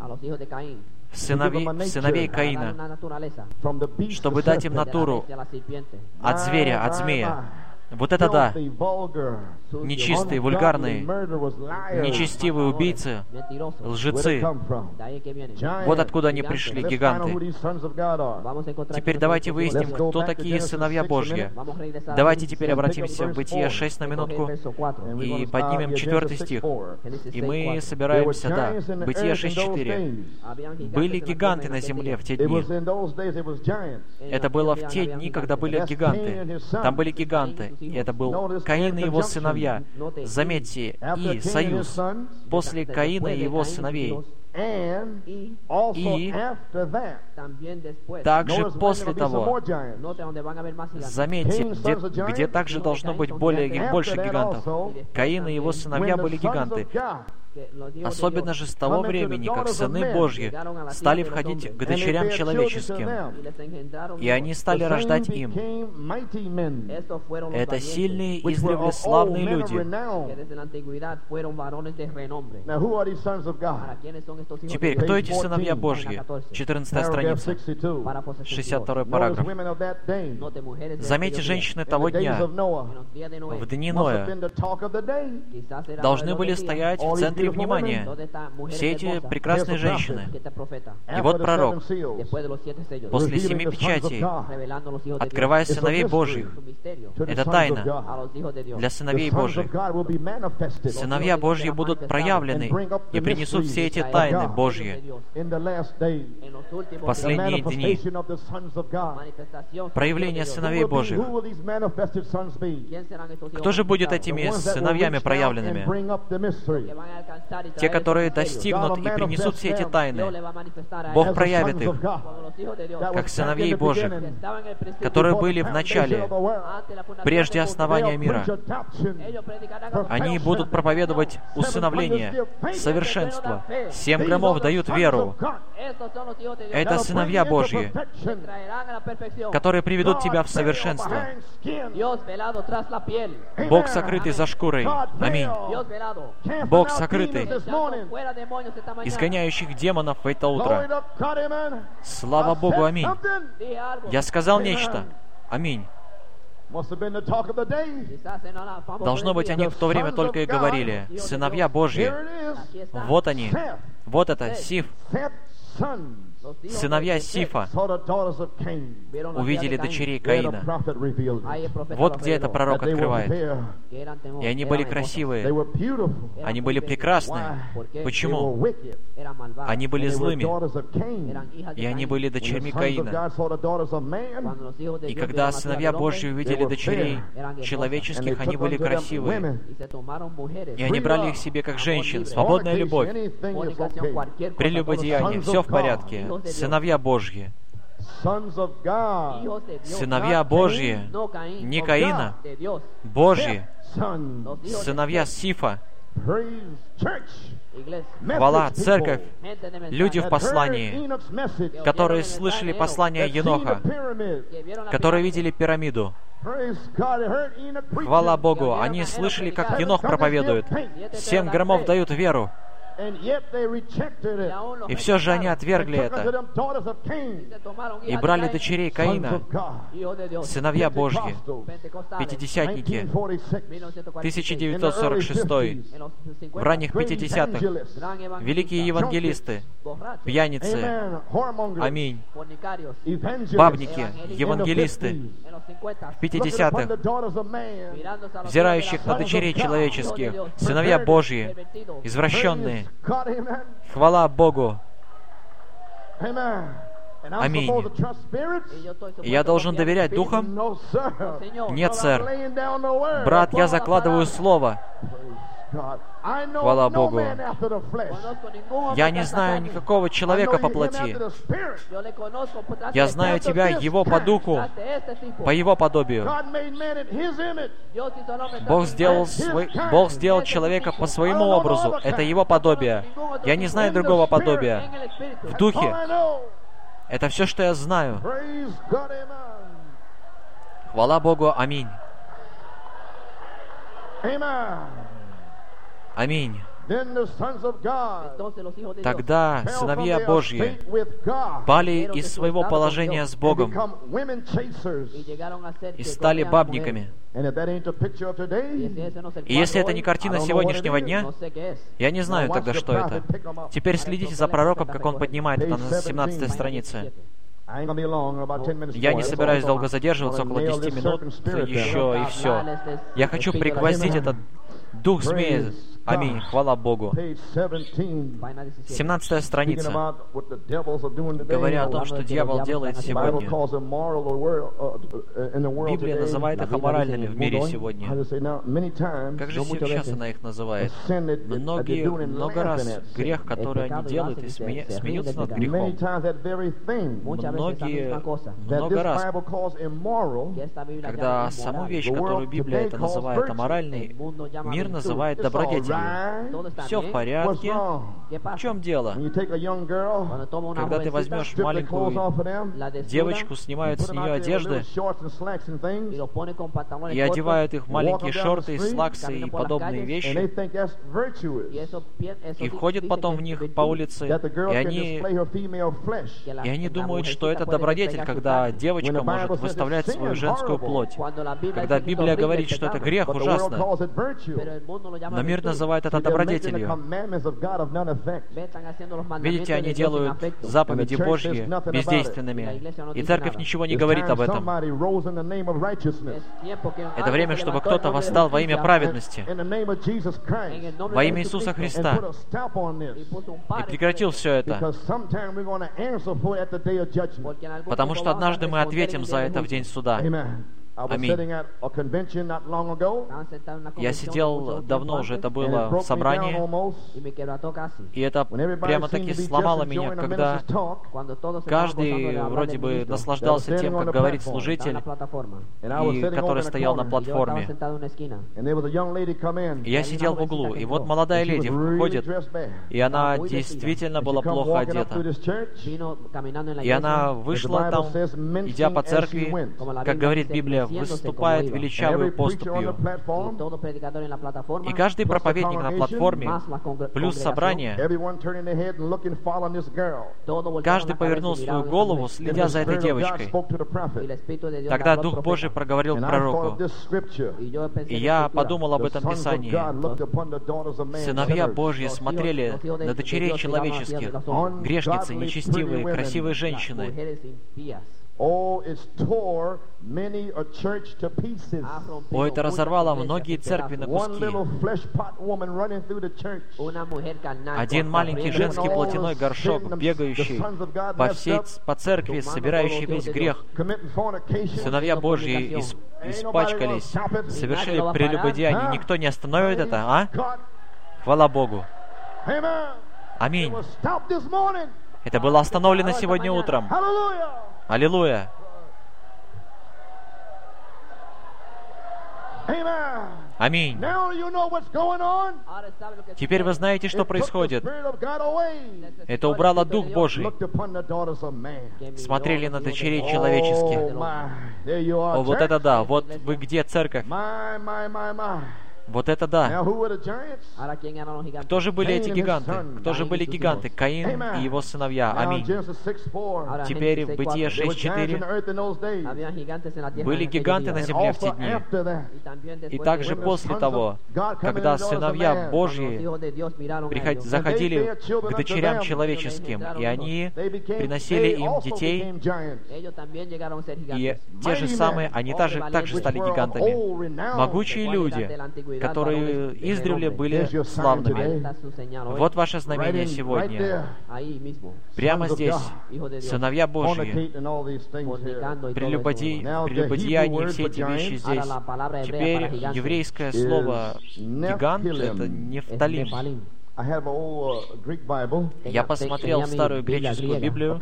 сыновей Каина, чтобы дать им натуру от зверя, от змея. Вот это да, нечистые, вульгарные, нечестивые убийцы, лжецы. Вот откуда они пришли, гиганты. Теперь давайте выясним, кто такие сыновья Божьи. Давайте теперь обратимся в Бытие 6 на минутку и поднимем 4 стих. И мы собираемся, да, Бытие 6:4. Были гиганты на земле в те дни. Это было в те дни, когда были гиганты. Там были гиганты. И это был Каин и его сыновья. Заметьте, и союз после Каина и его сыновей. И также после того, заметьте, где также должно быть больше гигантов. Каин и его сыновья были гиганты. Особенно же с того времени, как сыны Божьи стали входить к дочерям человеческим, и они стали рождать им. Это сильные, издревле славные люди. Теперь, кто эти сыновья Божьи? 14 страница, 62 параграф. Заметьте, женщины того дня, в дни Ноя, должны были стоять в центре внимания. Все эти прекрасные женщины. И вот пророк, после 7 печатей, открывая сыновей Божьих, это тайна для сыновей Божьих. Сыновья Божьи будут проявлены и принесут все эти тайны Божьи в последние дни. Проявление сыновей Божьих. Кто же будет этими сыновьями проявленными? Те, которые достигнут и принесут все эти тайны. Бог проявит их, как сыновей Божьих, которые были в начале, прежде основания мира. Они будут проповедовать усыновление, совершенство. 7 громов дают веру. Это сыновья Божьи, которые приведут тебя в совершенство. Бог, сокрытый за шкурой. Аминь. Бог, сокрытый, изгоняющих демонов в это утро. Слава Богу, аминь. Я сказал нечто. Аминь. Должно быть, они в то время только и говорили: сыновья Божьи. Вот они. Вот это, Сиф. Сыновья Сифа увидели дочерей Каина. Вот где это пророк открывает. И они были красивые. Они были прекрасные. Почему? Они были злыми. И они были дочерьми Каина. И когда сыновья Божьи увидели дочерей человеческих, они были красивые. И они брали их себе как женщин. Свободная любовь. Прелюбодеяние. Все в порядке. Сыновья Божьи. Сыновья Божьи, не Каина, Божьи, сыновья Сифа. Хвала, церковь, люди в послании, которые слышали послание Еноха, которые видели пирамиду. Хвала Богу, они слышали, как Енох проповедует. 7 громов дают веру. И все же они отвергли это и брали дочерей Каина, сыновья Божьи, пятидесятники, 1946, в ранних 50-х, великие евангелисты, пьяницы, аминь, бабники, евангелисты, в 50-х, взирающих на дочерей человеческих, сыновья Божьи, извращенные. Хвала Богу. Аминь. И я должен доверять духам? Нет, сэр. Брат, я закладываю слово. Хвала Богу. Я не знаю никакого человека по плоти. Я знаю Тебя, Его по духу, по Его подобию. Бог сделал человека по своему образу. Это Его подобие. Я не знаю другого подобия. В духе. Это все, что я знаю. Хвала Богу. Аминь. Аминь. Тогда сыновья Божьи пали из своего положения с Богом и стали бабниками. И если это не картина сегодняшнего дня, я не знаю тогда, что это. Теперь следите за пророком, как он поднимает это на 17 странице. Я не собираюсь долго задерживаться, около 10 минут еще и все. Я хочу пригвоздить этот дух змея. Аминь. Хвала Богу. 17 страница. Говоря о том, что дьявол делает сегодня. Библия называет их аморальными в мире сегодня. Как же сейчас она их называет? Много раз грех, который они делают, и смеются над грехом. Много раз, когда саму вещь, которую Библия это называет аморальной, мир называет добродетелью. Все в порядке. В чем дело? Когда ты возьмешь маленькую девочку, снимают с нее одежды и одевают их в маленькие шорты, слаксы и подобные вещи, и входят потом в них по улице, и они думают, что это добродетель, когда девочка может выставлять свою женскую плоть. Когда Библия говорит, что это грех, ужасно, но мир называет это добродетелью. Видите, они делают заповеди Божьи бездейственными, и церковь ничего не говорит об этом. Это время, чтобы кто-то восстал во имя праведности, во имя Иисуса Христа, и прекратил все это. Потому что однажды мы ответим за это в день суда. Аминь. Я сидел давно уже, это было в собрании, и это прямо-таки сломало меня, когда каждый вроде бы наслаждался тем, как говорит служитель, и который стоял на платформе. И я сидел в углу, и вот молодая леди входит, и она действительно была плохо одета. И она вышла там, идя по церкви, как говорит Библия, выступает величавую поступью. И каждый проповедник на платформе, плюс собрание, каждый повернул свою голову, следя за этой девочкой. Тогда Дух Божий проговорил к пророку. И я подумал об этом Писании. Сыновья Божьи смотрели на дочерей человеческих, грешницы, нечестивые, красивые женщины. О, это разорвало многие церкви на куски. Один маленький женский плотяной горшок, бегающий по церкви, собирающий весь грех. Сыновья Божьи испачкались, совершили прелюбодеяние. Никто не остановит это, а? Хвала Богу. Аминь. Это было остановлено сегодня утром. Аллилуйя! Аминь. Теперь вы знаете, что происходит. Это убрало Дух Божий. Смотрели на дочерей человеческих. О, вот это да! Вот вы где, церковь? Вот это да. Кто же были эти гиганты? Кто же были гиганты? Каин и его сыновья. Аминь. Теперь в Бытие 6:4 были гиганты на земле в те дни. И также после того, когда сыновья Божьи заходили к дочерям человеческим, и они приносили им детей, и те же самые, они также стали гигантами. Могучие люди, которые издревле были славными. Вот ваше знамение сегодня. Прямо здесь, сыновья Божьи, прелюбодеяния и все эти вещи здесь. Теперь еврейское слово «гигант» — это Нефталим. Я посмотрел в старую греческую Библию,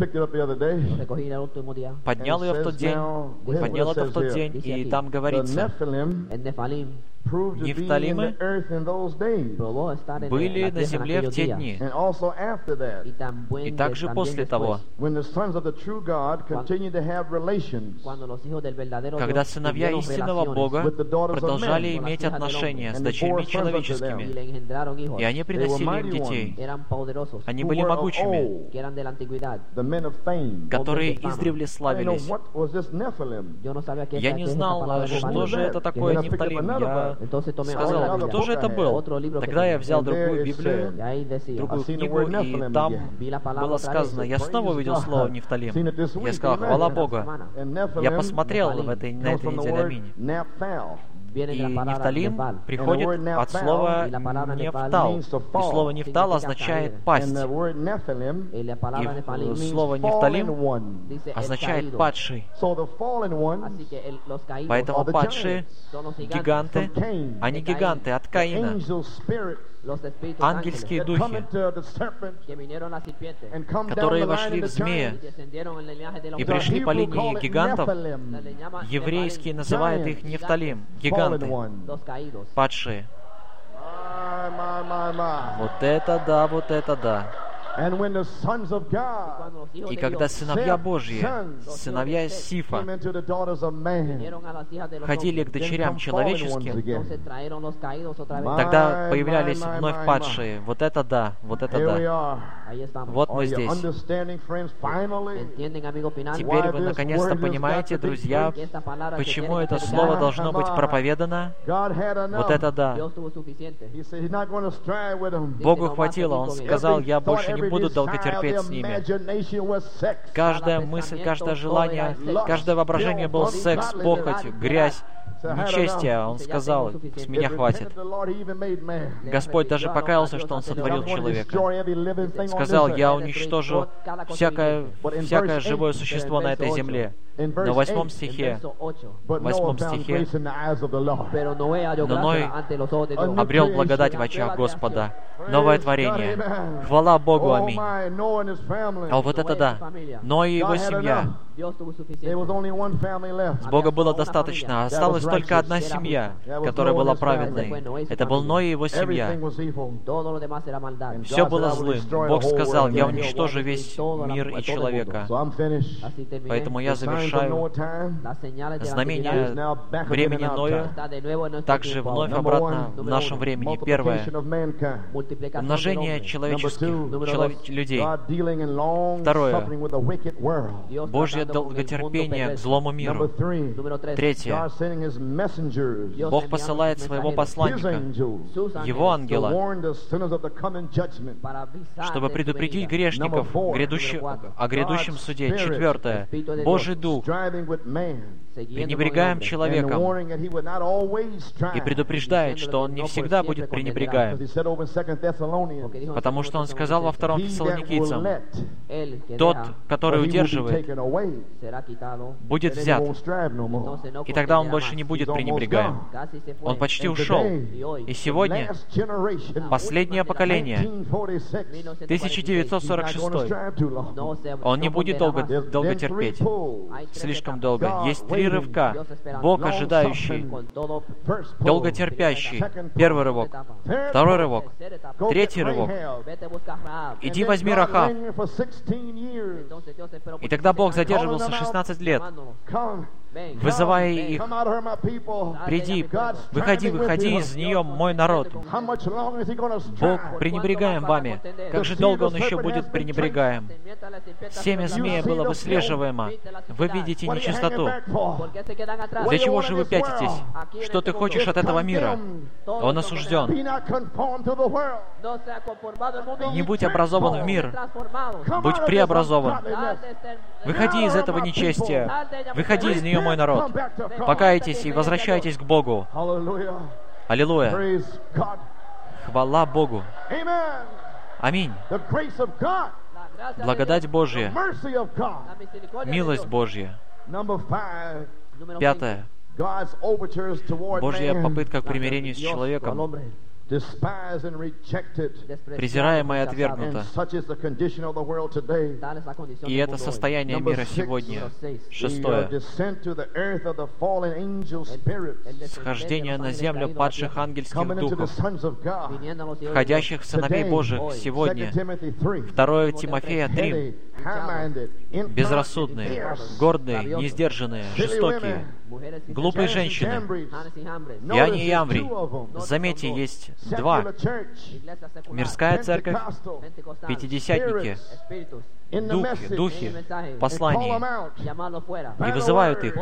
поднял ее в тот день, поднял это в тот день, и там говорится, Нефталимы были на земле в те дни. И также после того, когда сыновья истинного Бога продолжали иметь отношения с дочерьми человеческими, и они приносили им детей, они были могучими, которые издревле славились. Я не знал, что же это такое Нефталим. Я сказал, кто же это был? Тогда я взял другую Библию, другую книгу, и там было сказано, я снова увидел слово Нефталим. Я сказал, хвала Богу. Я посмотрел на этой неделе, аминь. И Нефталим приходит от слова «нефтал». И слово «нефтал» означает «пасть». И слово «нефталим» означает «падший». Поэтому падшие гиганты, они гиганты от Каина. Ангельские духи, которые вошли в змея и пришли по линии гигантов, еврейские называют их Нефталим, гиганты, падшие. Вот это да, вот это да. И когда сыновья Божьи, сыновья Сифа, ходили к дочерям человеческим, тогда появлялись вновь падшие. Вот это да, вот это да. Вот мы здесь. Теперь вы наконец-то понимаете, друзья, почему это слово должно быть проповедано? Вот это да. Богу хватило, Он сказал, я больше не буду долго терпеть с ними. Каждая мысль, каждое желание, каждое воображение был секс, похоть, грязь, нечестие. Он сказал, с меня хватит. Господь даже покаялся, что Он сотворил человека. Сказал, я уничтожу всякое живое существо на этой земле. Но в 8 стихе, но Ной обрел благодать в очах Господа. Новое творение. Хвала Богу, аминь. А вот это да. Ной и его семья. С Бога было достаточно. Осталась только одна семья, которая была праведной. Это был Ной и его семья. Все было злым. Бог сказал, я уничтожу весь мир и человека. Поэтому я завершаю знамение времени Ноя, также вновь обратно в нашем времени. Первое — умножение человеческих людей. Второе — Божье долготерпение к злому миру. Третье — Бог посылает своего посланника, его ангела, чтобы предупредить грешников о грядущем суде. Четвертое — Божий Дух. Пренебрегаем человеком и предупреждает, что он не всегда будет пренебрегаем. Потому что он сказал во 2 Фессалоникийцам, тот, который удерживает, будет взят, и тогда он больше не будет пренебрегаем. Он почти ушел. И сегодня последнее поколение, 1946, он не будет долго терпеть, слишком долго. Есть 3 рывка. Бог ожидающий, долготерпящий. Первый рывок, второй рывок, третий рывок. Иди возьми Рахав. И тогда Бог задерживался 16 лет. вызывая их: «Приди, выходи из нее, мой народ». Бог пренебрегаем вами. Как же долго Он еще будет пренебрегаем? Семя змея было выслеживаемо. Вы видите нечистоту. Для чего же вы пятитесь? Что ты хочешь от этого мира? Он осужден. Не будь образован в мир, будь преобразован. Выходи из этого нечестия. Выходи из нее, мой народ. Покайтесь и возвращайтесь к Богу. Аллилуйя. Хвала Богу. Аминь. Благодать Божья. Милость Божья. 5. Божья попытка к примирению с человеком, презираемо и отвергнуто. И это состояние мира сегодня. 6. Схождение на землю падших ангельских духов, входящих в сыновей Божьих сегодня. 2 Тимофея 3. Безрассудные, гордые, несдержанные, жестокие, глупые женщины, Иоанн и Ямврий. Заметьте, есть 2. Мирская церковь, пятидесятники, духи, послания, и вызывают их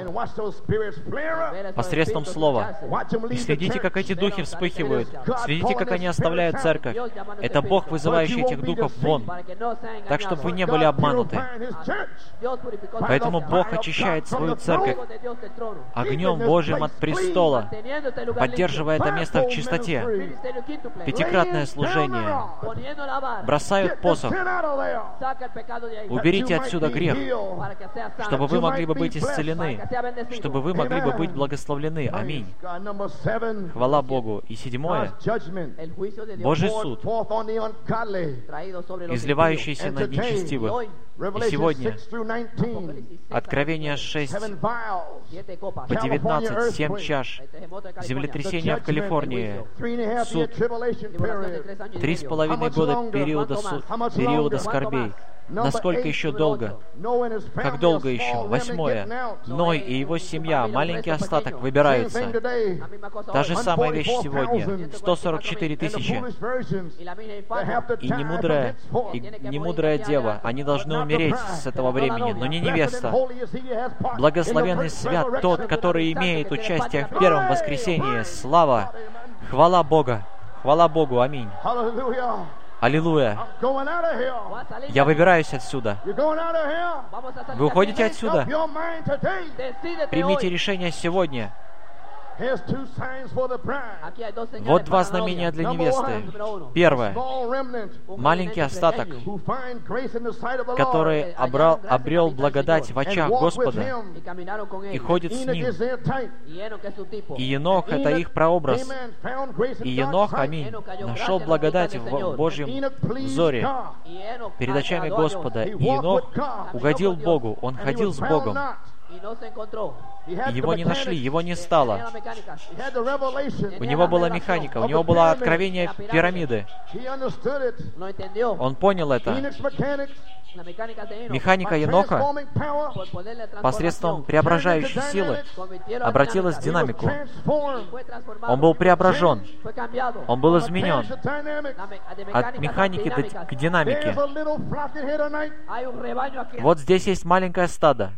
посредством слова. И следите, как эти духи вспыхивают, следите, как они оставляют церковь. Это Бог, вызывающий этих духов вон, так, чтобы вы не были обмануты. Поэтому Бог очищает свою церковь огнем Божьим от престола, поддерживая это место в чистоте. Пятикратное служение. Бросают посох. Уберите отсюда грех, чтобы вы могли бы быть исцелены, чтобы вы могли бы быть благословлены. Аминь. Хвала Богу. И 7. Божий суд, изливающийся на нечестивых. И сегодня Откровение 6 по 19, 7 чаш, землетрясение в Калифорнии, суд, 3,5 года периода скорбей. Насколько еще долго? Как долго еще? 8. Ной и его семья, маленький остаток, выбираются. Та же самая вещь сегодня. 144 тысячи. И немудрая дева, они должны умереть с этого времени, но не невеста. Благословенный свят тот, который имеет участие в первом воскресении. Слава! Хвала Бога! Хвала Богу! Аминь! Аллилуйя! Я выбираюсь отсюда. Вы уходите отсюда? Примите решение сегодня. Вот 2 знамения для невесты. 1. Маленький остаток, который обрел благодать в очах Господа и ходит с ним. И Енох — это их прообраз. И Енох, аминь, нашел благодать в Божьем взоре перед очами Господа. И Енох угодил Богу, он ходил с Богом. Его не нашли, его не стало. У него была механика, у него было откровение пирамиды. Он понял это. Механика Еноха посредством преображающей силы обратилась в динамику. Он был преображен. Он был изменен от механики к динамике. Вот здесь есть маленькое стадо.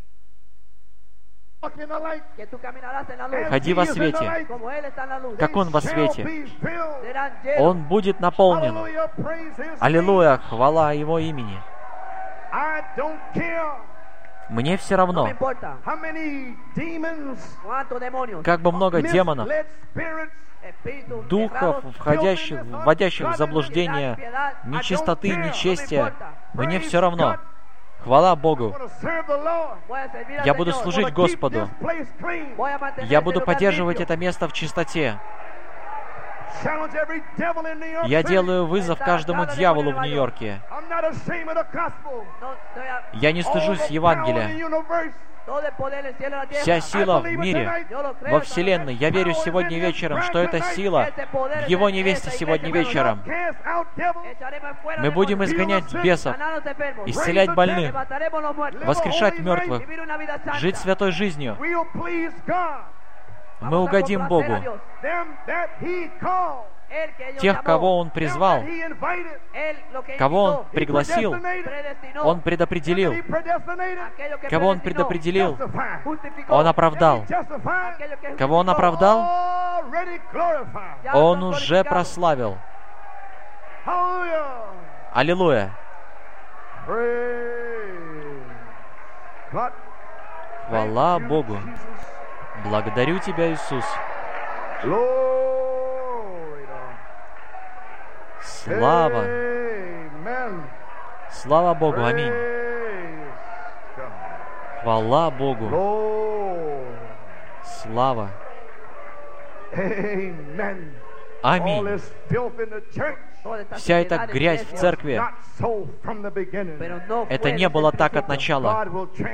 Ходи во свете, как Он во свете. Он будет наполнен. Аллилуйя, хвала Его имени. Мне все равно, как бы много демонов, духов, вводящих в заблуждение, нечистоты, нечестия. Мне все равно. Хвала Богу. Я буду служить Господу. Я буду поддерживать это место в чистоте. Я делаю вызов каждому дьяволу в Нью-Йорке. Я не стыжусь Евангелия. Вся сила в мире, во Вселенной. Я верю сегодня вечером, что эта сила в Его невесте сегодня вечером. Мы будем изгонять бесов, исцелять больных, воскрешать мертвых, жить святой жизнью. Мы угодим Богу. Тех, кого Он призвал, кого Он пригласил, Он предопределил. Кого Он предопределил, Он оправдал. Кого Он оправдал, Он уже прославил. Аллилуйя! Хвала Богу! Благодарю Тебя, Иисус! Слава! Слава Богу! Аминь! Хвала Богу! Слава! Аминь! Вся эта грязь в церкви, это не было так от начала.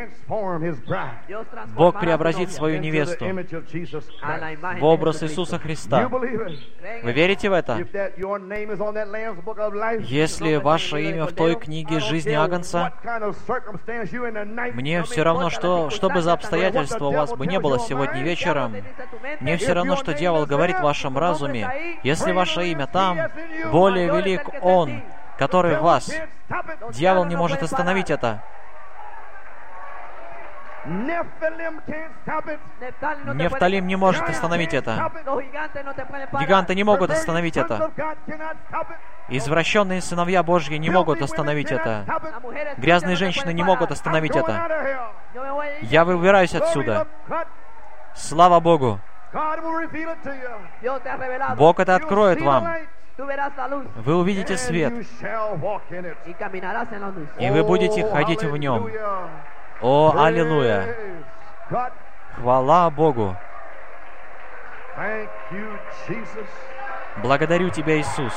Бог преобразит свою невесту в образ Иисуса Христа. Вы верите в это? Если ваше имя в той книге жизни Агнца, мне все равно, что бы за обстоятельства у вас бы не было сегодня вечером, мне все равно, что дьявол говорит в вашем разуме. Если ваше имя там, более велик Он, который в вас. Дьявол не может остановить это. Нефталим не может остановить это. Гиганты не могут остановить это. Извращенные сыновья Божьи не могут остановить это. Грязные женщины не могут остановить это. Я выбираюсь отсюда. Слава Богу! Бог это откроет вам. Вы увидите свет, и вы будете ходить в нем. О, аллилуйя! Хвала Богу! Благодарю Тебя, Иисус!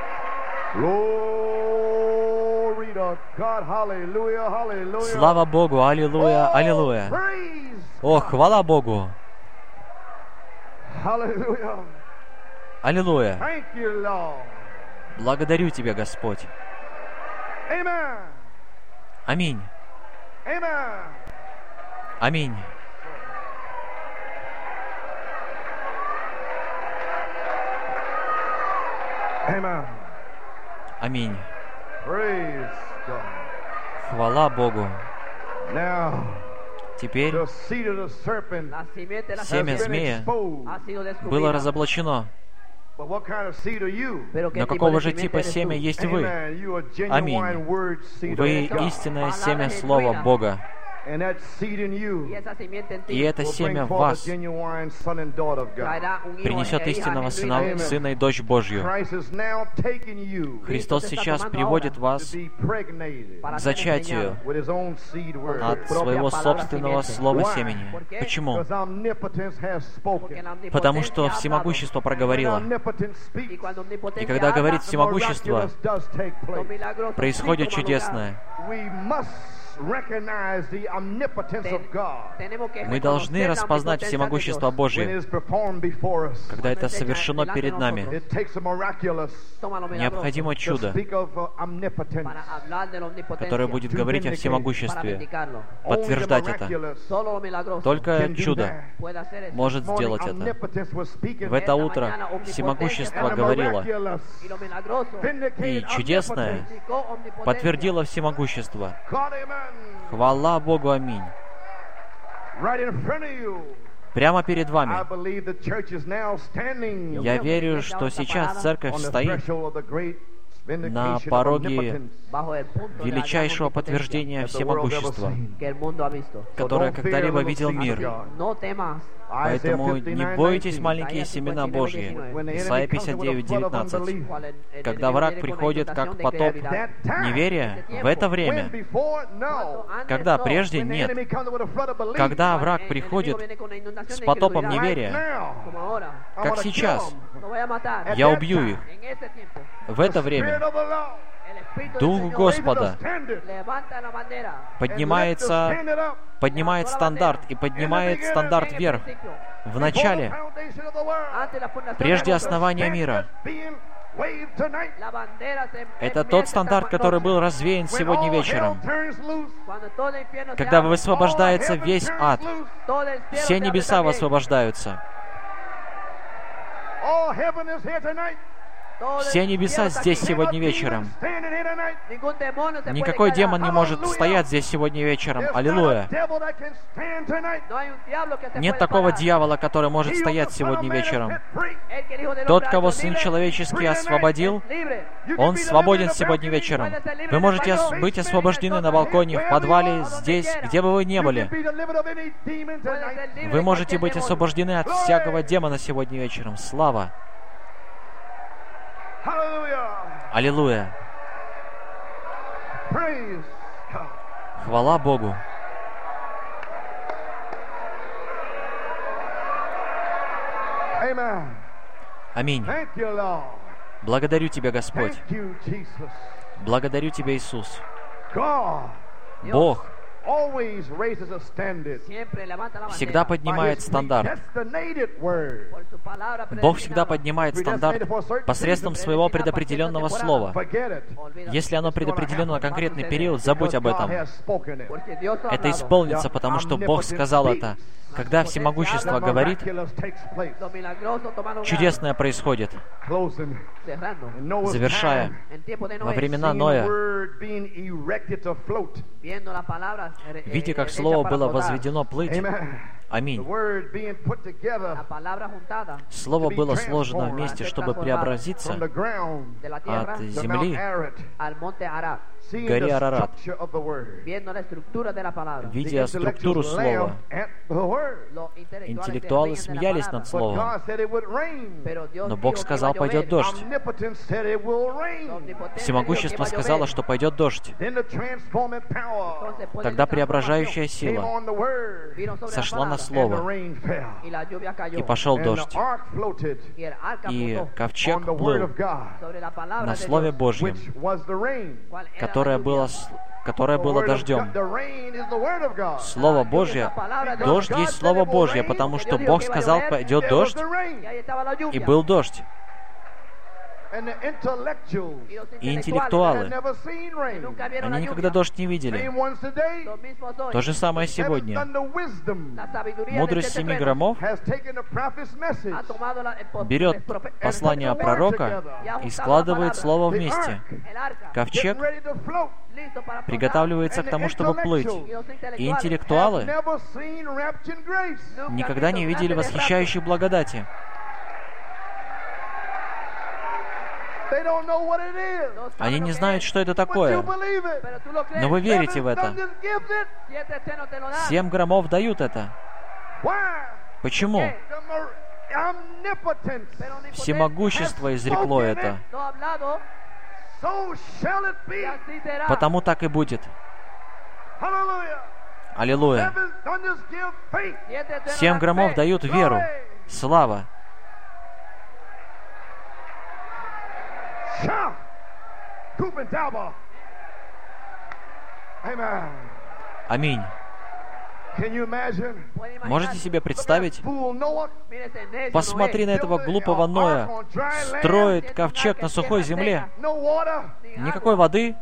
Слава Богу! Аллилуйя! Аллилуйя! О, хвала Богу! Аллилуйя! Благодарю Тебя, Господь! Аминь! Аминь! Аминь! Хвала Богу! Теперь семя змея было разоблачено. Но какого же типа семя есть вы? Аминь. Вы истинное семя Слова Бога. И это семя в вас принесет истинного Сына и Дочь Божью. Христос сейчас приводит вас к зачатию от своего собственного слова семени. Почему? Потому что всемогущество проговорило. И когда говорит всемогущество, происходит чудесное. Мы должны распознать всемогущество Божье, когда это совершено перед нами. Необходимо чудо, которое будет говорить о всемогуществе, подтверждать это. Только чудо может сделать это. В это утро всемогущество говорило, и чудесное подтвердило всемогущество. Хвала Богу, аминь. Прямо перед вами. Я верю, что сейчас церковь стоит на пороге величайшего подтверждения всемогущества, которое когда-либо видел мир. Поэтому не бойтесь, маленькие семена Божьи. Исайя 59:19. Когда враг приходит, как потоп неверия, в это время, когда прежде нет, когда враг приходит с потопом неверия, как сейчас, я убью их. В это время Дух Господа поднимает стандарт и поднимает стандарт вверх. В начале, прежде основания мира. Это тот стандарт, который был развеян сегодня вечером. Когда высвобождается весь ад, все небеса высвобождаются. Все небеса здесь сегодня вечером. Никакой демон не может стоять здесь сегодня вечером. Аллилуйя. Нет такого дьявола, который может стоять сегодня вечером. Тот, кого Сын Человеческий освободил, Он свободен сегодня вечером. Вы можете быть освобождены на балконе, в подвале, здесь, где бы вы ни были. Вы можете быть освобождены от всякого демона сегодня вечером. Слава! Аллилуйя! Хвала Богу! Аминь. Благодарю Тебя, Господь. Благодарю Тебя, Иисус. Бог всегда поднимает стандарт. Бог всегда поднимает стандарт посредством своего предопределенного слова. Если оно предопределено на конкретный период, забудь об этом. Это исполнится, потому что Бог сказал это. Когда всемогущество говорит, чудесное происходит. Завершая, во времена Ноя, видя, как Слово было возведено плыть, аминь. Слово было сложено вместе, чтобы преобразиться от земли к горе Арарат, видя структуру Слова. Интеллектуалы смеялись над Словом, но Бог сказал, пойдет дождь. Всемогущество сказало, что пойдет дождь. Тогда преображающая сила сошла на Слово, и пошел дождь. И ковчег плыл на Слове Божьем, которое было дождем. Слово Божье, дождь есть Слово Божье, потому что Бог сказал, пойдет дождь, и был дождь. И интеллектуалы, они никогда дождь не видели. То же самое сегодня. Мудрость 7 громов берет послание пророка и складывает слово вместе. Ковчег приготавливается к тому, чтобы плыть. И интеллектуалы никогда не видели восхищающей благодати. Они не знают, что это такое. Но вы верите в это. 7 громов дают это. Почему? Всемогущество изрекло это. Потому так и будет. Аллилуйя. 7 громов дают веру. Слава. Аминь. Можете себе представить? Посмотри на этого глупого Ноя. Строит ковчег на сухой земле. Никакой воды.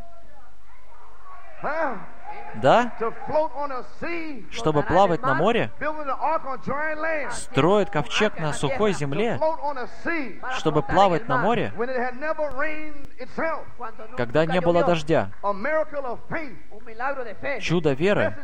Да? Чтобы плавать на море? Строит ковчег на сухой земле? Чтобы плавать на море? Когда не было дождя. Чудо веры.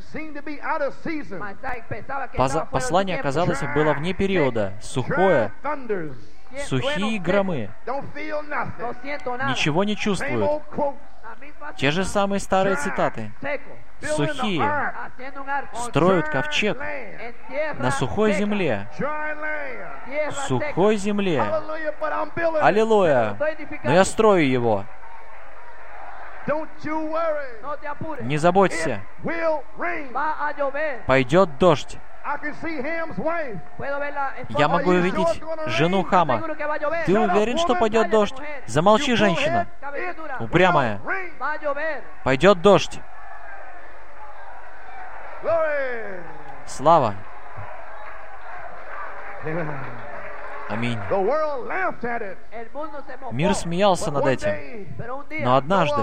Послание, казалось, было вне периода. Сухое. сухие громы, ничего не чувствуют. Те же самые старые цитаты. Сухие строят ковчег на сухой земле. Сухой земле. Аллилуйя! Но я строю его. Не заботься. Пойдет дождь. Я могу увидеть жену Хама. Ты уверен, что пойдет дождь? Замолчи, женщина. Упрямая. Пойдет дождь. Слава. Аминь. Мир смеялся над этим. Но однажды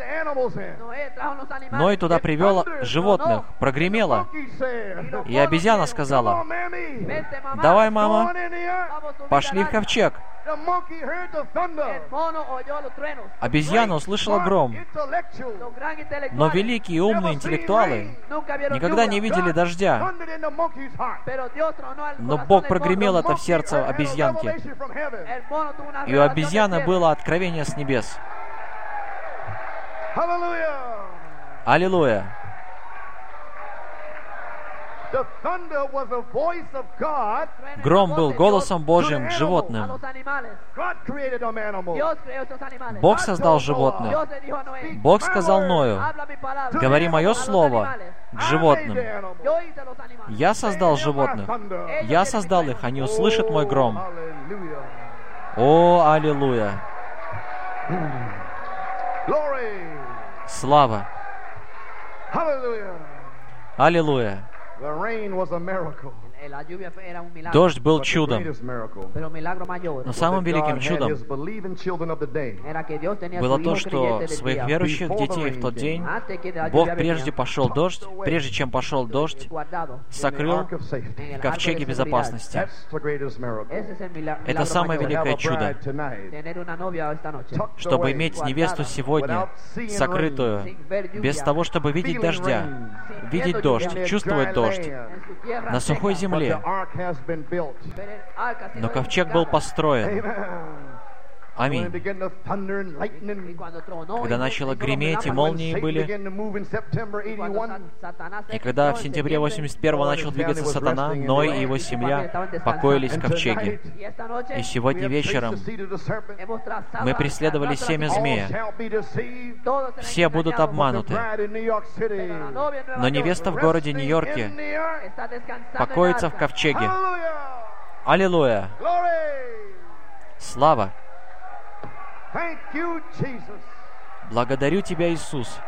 Ной туда привел животных, прогремело. И обезьяна сказала: «Давай, мама, пошли в ковчег». Обезьяна услышала гром. Но великие и умные интеллектуалы никогда не видели дождя. Но Бог прогремел это в сердце обезьянки. И у обезьяны было откровение с небес. Аллилуйя! Гром был голосом Божьим к животным. Бог создал животных. Бог сказал Ною: «Говори мое слово к животным». Я создал животных. Я создал их. Они услышат мой гром. О, аллилуйя! Слава! Аллилуйя! Дождь был чудом, но самым великим чудом было то, что своих верующих детей в тот день Бог прежде чем пошел дождь, сокрыл в ковчеге безопасности. Это самое великое чудо, чтобы иметь невесту сегодня сокрытую, без того, чтобы видеть дождя, видеть дождь, чувствовать дождь на сухой земле. Но ковчег был построен. Аминь. Когда начало греметь и молнии были, и когда в сентябре 81-го начал двигаться сатана, Ной и его семья покоились в ковчеге. И сегодня вечером мы преследовали семя змея. Все будут обмануты. Но невеста в городе Нью-Йорке покоится в ковчеге. Аллилуйя! Слава! Благодарю Тебя, Иисус.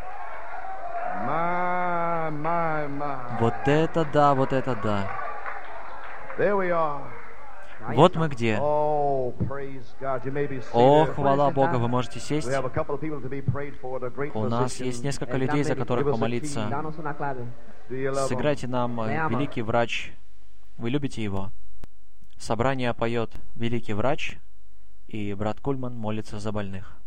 Вот это да, вот это да. Вот мы где. О, хвала Богу, вы можете сесть. У нас есть несколько людей, за которых помолиться. Сыграйте нам «Великий врач». Вы любите его? Собрание поет «Великий врач», и брат Кульман молится за больных.